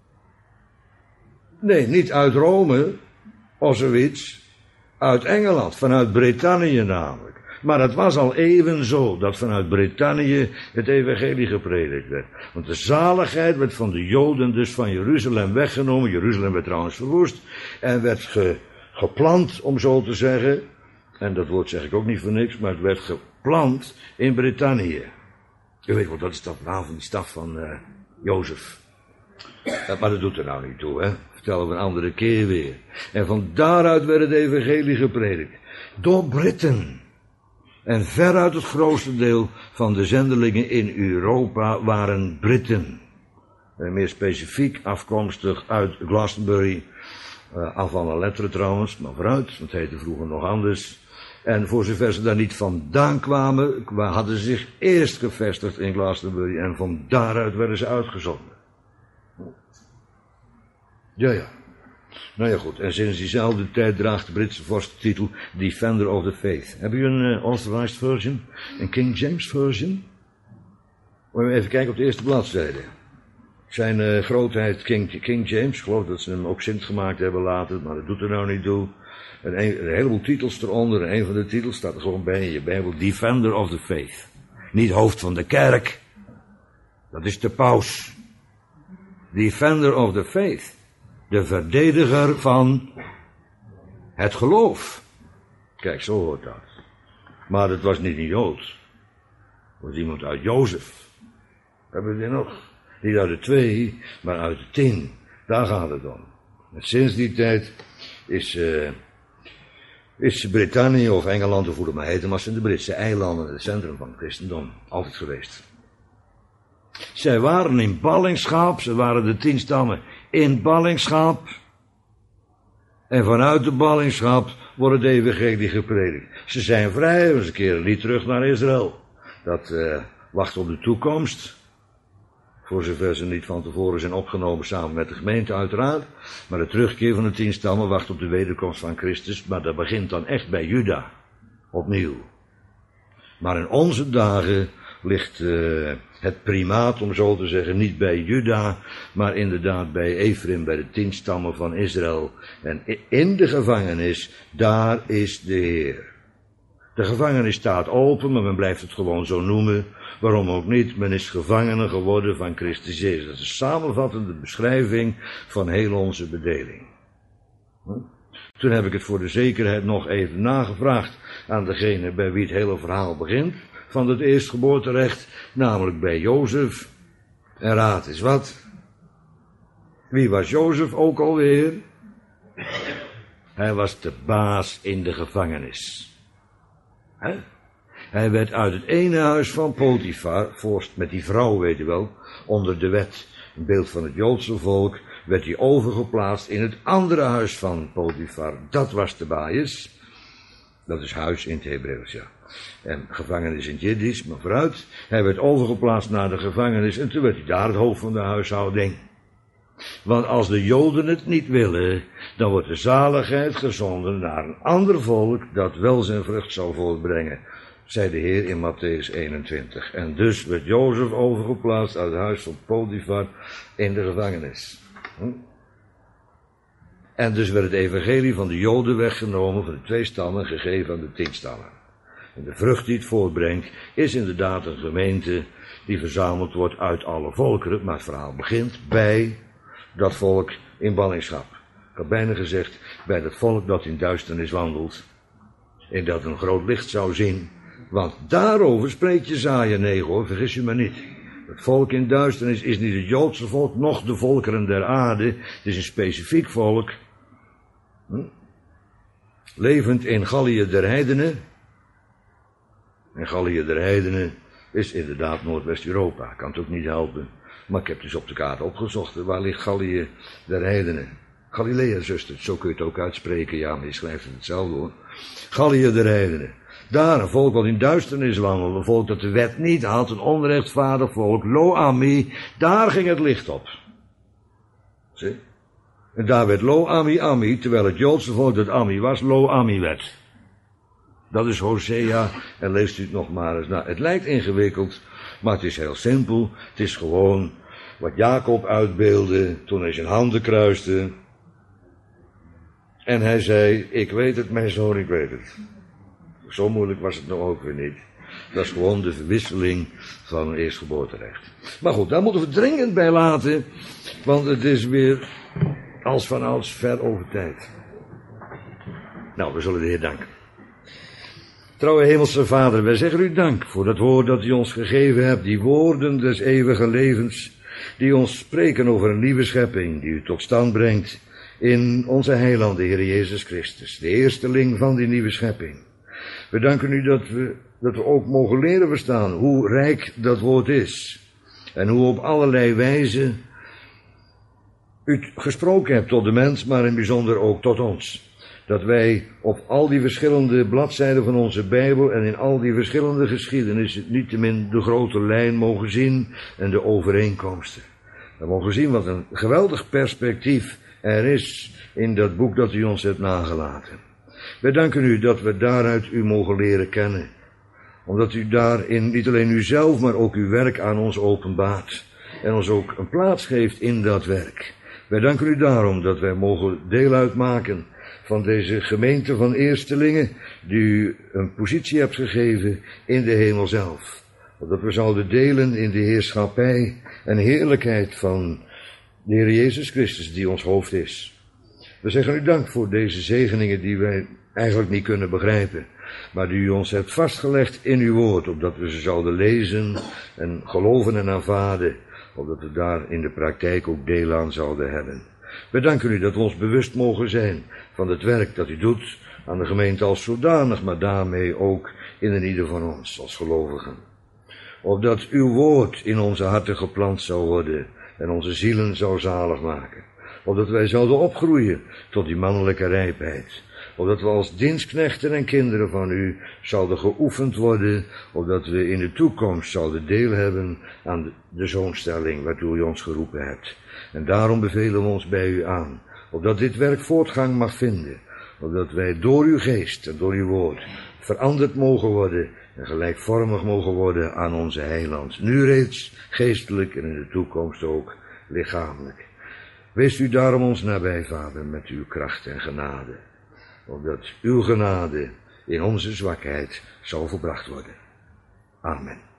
Nee, niet uit Rome of zoiets. Uit Engeland, vanuit Brittannië namelijk. Maar het was al eeuwen zo dat vanuit Brittannië het evangelie gepredikt werd. Want de zaligheid werd van de Joden dus van Jeruzalem weggenomen. Jeruzalem werd trouwens verwoest. En werd ge, geplant, om zo te zeggen. En dat woord zeg ik ook niet voor niks, maar het werd geplant in Brittannië. Je weet wel, dat is dat naam van die stad van uh, Jozef. Ja, maar dat doet er nou niet toe, hè. Vertellen we een andere keer weer. En van daaruit werd het evangelie gepredikt. Door Britten. En veruit het grootste deel van de zendelingen in Europa waren Britten. En meer specifiek afkomstig uit Glastonbury, uh, af van een letteren trouwens, maar vooruit, het heette vroeger nog anders. En voor zover ze daar niet vandaan kwamen, hadden ze zich eerst gevestigd in Glastonbury en van daaruit werden ze uitgezonden. Ja, ja. Nou ja, goed. En sinds diezelfde tijd draagt de Britse vorst de titel Defender of the Faith. Hebben jullie een uh, Authorized Version? Een King James Version? Even kijken op de eerste bladzijde. Zijn uh, grootheid King, King James, ik geloof dat ze hem ook Sint gemaakt hebben later, maar dat doet er nou niet toe. En een, een heleboel titels eronder, en een van de titels staat er gewoon bij in je Bijbel, Defender of the Faith. Niet hoofd van de kerk, dat is de paus. Defender of the Faith. De verdediger van het geloof. Kijk, zo hoort dat. Maar het was niet een Jood. Het was iemand uit Jozef. Hebben we die nog? Niet uit de twee, maar uit de tien. Daar gaat het om. En sinds die tijd is, uh, is Brittannië of Engeland, of hoe het maar heet, maar zijn de Britse eilanden het centrum van het christendom. Altijd geweest. Zij waren in ballingschap, ze waren de tien stammen in ballingschap. En vanuit de ballingschap wordt het evangelie gepredikt. Ze zijn vrij, ze keren niet terug naar Israël. Dat uh, wacht op de toekomst. Voor zover ze niet van tevoren zijn opgenomen samen met de gemeente uiteraard. Maar de terugkeer van de tien stammen wacht op de wederkomst van Christus. Maar dat begint dan echt bij Juda. Opnieuw. Maar in onze dagen ligt uh, het primaat, om zo te zeggen, niet bij Juda, maar inderdaad bij Ephraim, bij de tien stammen van Israël. En in de gevangenis, daar is de Heer. De gevangenis staat open, maar men blijft het gewoon zo noemen. Waarom ook niet? Men is gevangene geworden van Christus Jezus. Dat is een samenvattende beschrijving van heel onze bedeling. Toen heb ik het voor de zekerheid nog even nagevraagd aan degene bij wie het hele verhaal begint. Van het eerstgeboorterecht, namelijk bij Jozef. En raad eens wat. Wie was Jozef ook alweer? Hij was de baas in de gevangenis. He? Hij werd uit het ene huis van Potifar, vorst met die vrouw weet u wel, onder de wet, een beeld van het Joodse volk, werd hij overgeplaatst in het andere huis van Potifar. Dat was de baas. Dat is huis in het Hebreeuws, ja. En gevangenis in het Jiddisch, maar vooruit. Hij werd overgeplaatst naar de gevangenis en toen werd hij daar het hoofd van de huishouding. Want als de Joden het niet willen, dan wordt de zaligheid gezonden naar een ander volk dat wel zijn vrucht zal voortbrengen, zei de Heer in Mattheüs eenentwintig. En dus werd Jozef overgeplaatst uit het huis van Potifar in de gevangenis. Hm? En dus werd het evangelie van de Joden weggenomen, van de twee stammen, gegeven aan de tien stammen. En de vrucht die het voortbrengt, is inderdaad een gemeente die verzameld wordt uit alle volkeren. Maar het verhaal begint bij dat volk in ballingschap. Ik had bijna gezegd, bij dat volk dat in duisternis wandelt. En dat een groot licht zou zien. Want daarover spreekt Jesaja negen hoor, vergis je maar niet. Het volk in duisternis is niet het Joodse volk, noch de volkeren der aarde. Het is een specifiek volk. Hm? Levend in Gallië der heidenen. En Gallië der heidenen is inderdaad Noordwest-Europa. Kan het ook niet helpen. Maar ik heb dus op de kaart opgezocht. Waar ligt Gallië der heidenen? Galilea, zuster. Zo kun je het ook uitspreken. Ja, maar je schrijft het hetzelfde hoor. Gallië der heidenen. Daar een volk wat in duisternis wandelde. Een volk dat de wet niet had. Een onrechtvaardig volk. Lo Ami. Daar ging het licht op. Zie? En daar werd Lo Ami Ami. Terwijl het Joodse volk dat Ami was. Lo Ami werd. Dat is Hosea. En leest u het nog maar eens. Nou, het lijkt ingewikkeld. Maar het is heel simpel. Het is gewoon wat Jacob uitbeeldde toen hij zijn handen kruiste. En hij zei, ik weet het mijn zoon, ik weet het. Zo moeilijk was het nou ook weer niet. Dat is gewoon de verwisseling van een eerstgeboorterecht. Maar goed, daar moeten we dringend bij laten. Want het is weer als vanouds ver over tijd. Nou, we zullen de Heer danken. Trouwe hemelse Vader, wij zeggen u dank voor dat woord dat u ons gegeven hebt. Die woorden des eeuwige levens. Die ons spreken over een nieuwe schepping. Die u tot stand brengt in onze heiland, de Heer Jezus Christus. De eersteling van die nieuwe schepping. We danken u dat we dat we ook mogen leren verstaan hoe rijk dat woord is. En hoe op allerlei wijzen u gesproken hebt tot de mens, maar in het bijzonder ook tot ons. Dat wij op al die verschillende bladzijden van onze Bijbel en in al die verschillende geschiedenissen niettemin de grote lijn mogen zien en de overeenkomsten. We mogen zien wat een geweldig perspectief er is in dat boek dat u ons hebt nagelaten. Wij danken u dat we daaruit u mogen leren kennen. Omdat u daarin niet alleen uzelf, maar ook uw werk aan ons openbaart. En ons ook een plaats geeft in dat werk. Wij danken u daarom dat wij mogen deel uitmaken van deze gemeente van eerstelingen, die u een positie hebt gegeven in de hemel zelf. Dat we zouden delen in de heerschappij en heerlijkheid van de Heer Jezus Christus, die ons hoofd is. We zeggen u dank voor deze zegeningen die wij eigenlijk niet kunnen begrijpen, maar die u ons hebt vastgelegd in uw woord, opdat we ze zouden lezen en geloven en aanvaarden, opdat we daar in de praktijk ook deel aan zouden hebben. We danken u dat we ons bewust mogen zijn van het werk dat u doet aan de gemeente als zodanig, maar daarmee ook in een ieder van ons als gelovigen. Opdat uw woord in onze harten geplant zou worden en onze zielen zou zalig maken. Opdat wij zouden opgroeien tot die mannelijke rijpheid. Opdat we als dienstknechten en kinderen van u zouden geoefend worden, opdat we in de toekomst zouden deel hebben aan de zoonstelling waartoe u ons geroepen hebt. En daarom bevelen we ons bij u aan, opdat dit werk voortgang mag vinden, opdat wij door uw geest en door uw woord veranderd mogen worden en gelijkvormig mogen worden aan onze heiland, nu reeds geestelijk en in de toekomst ook lichamelijk. Wees u daarom ons nabij, Vader, met uw kracht en genade, opdat uw genade in onze zwakheid zal volbracht worden. Amen.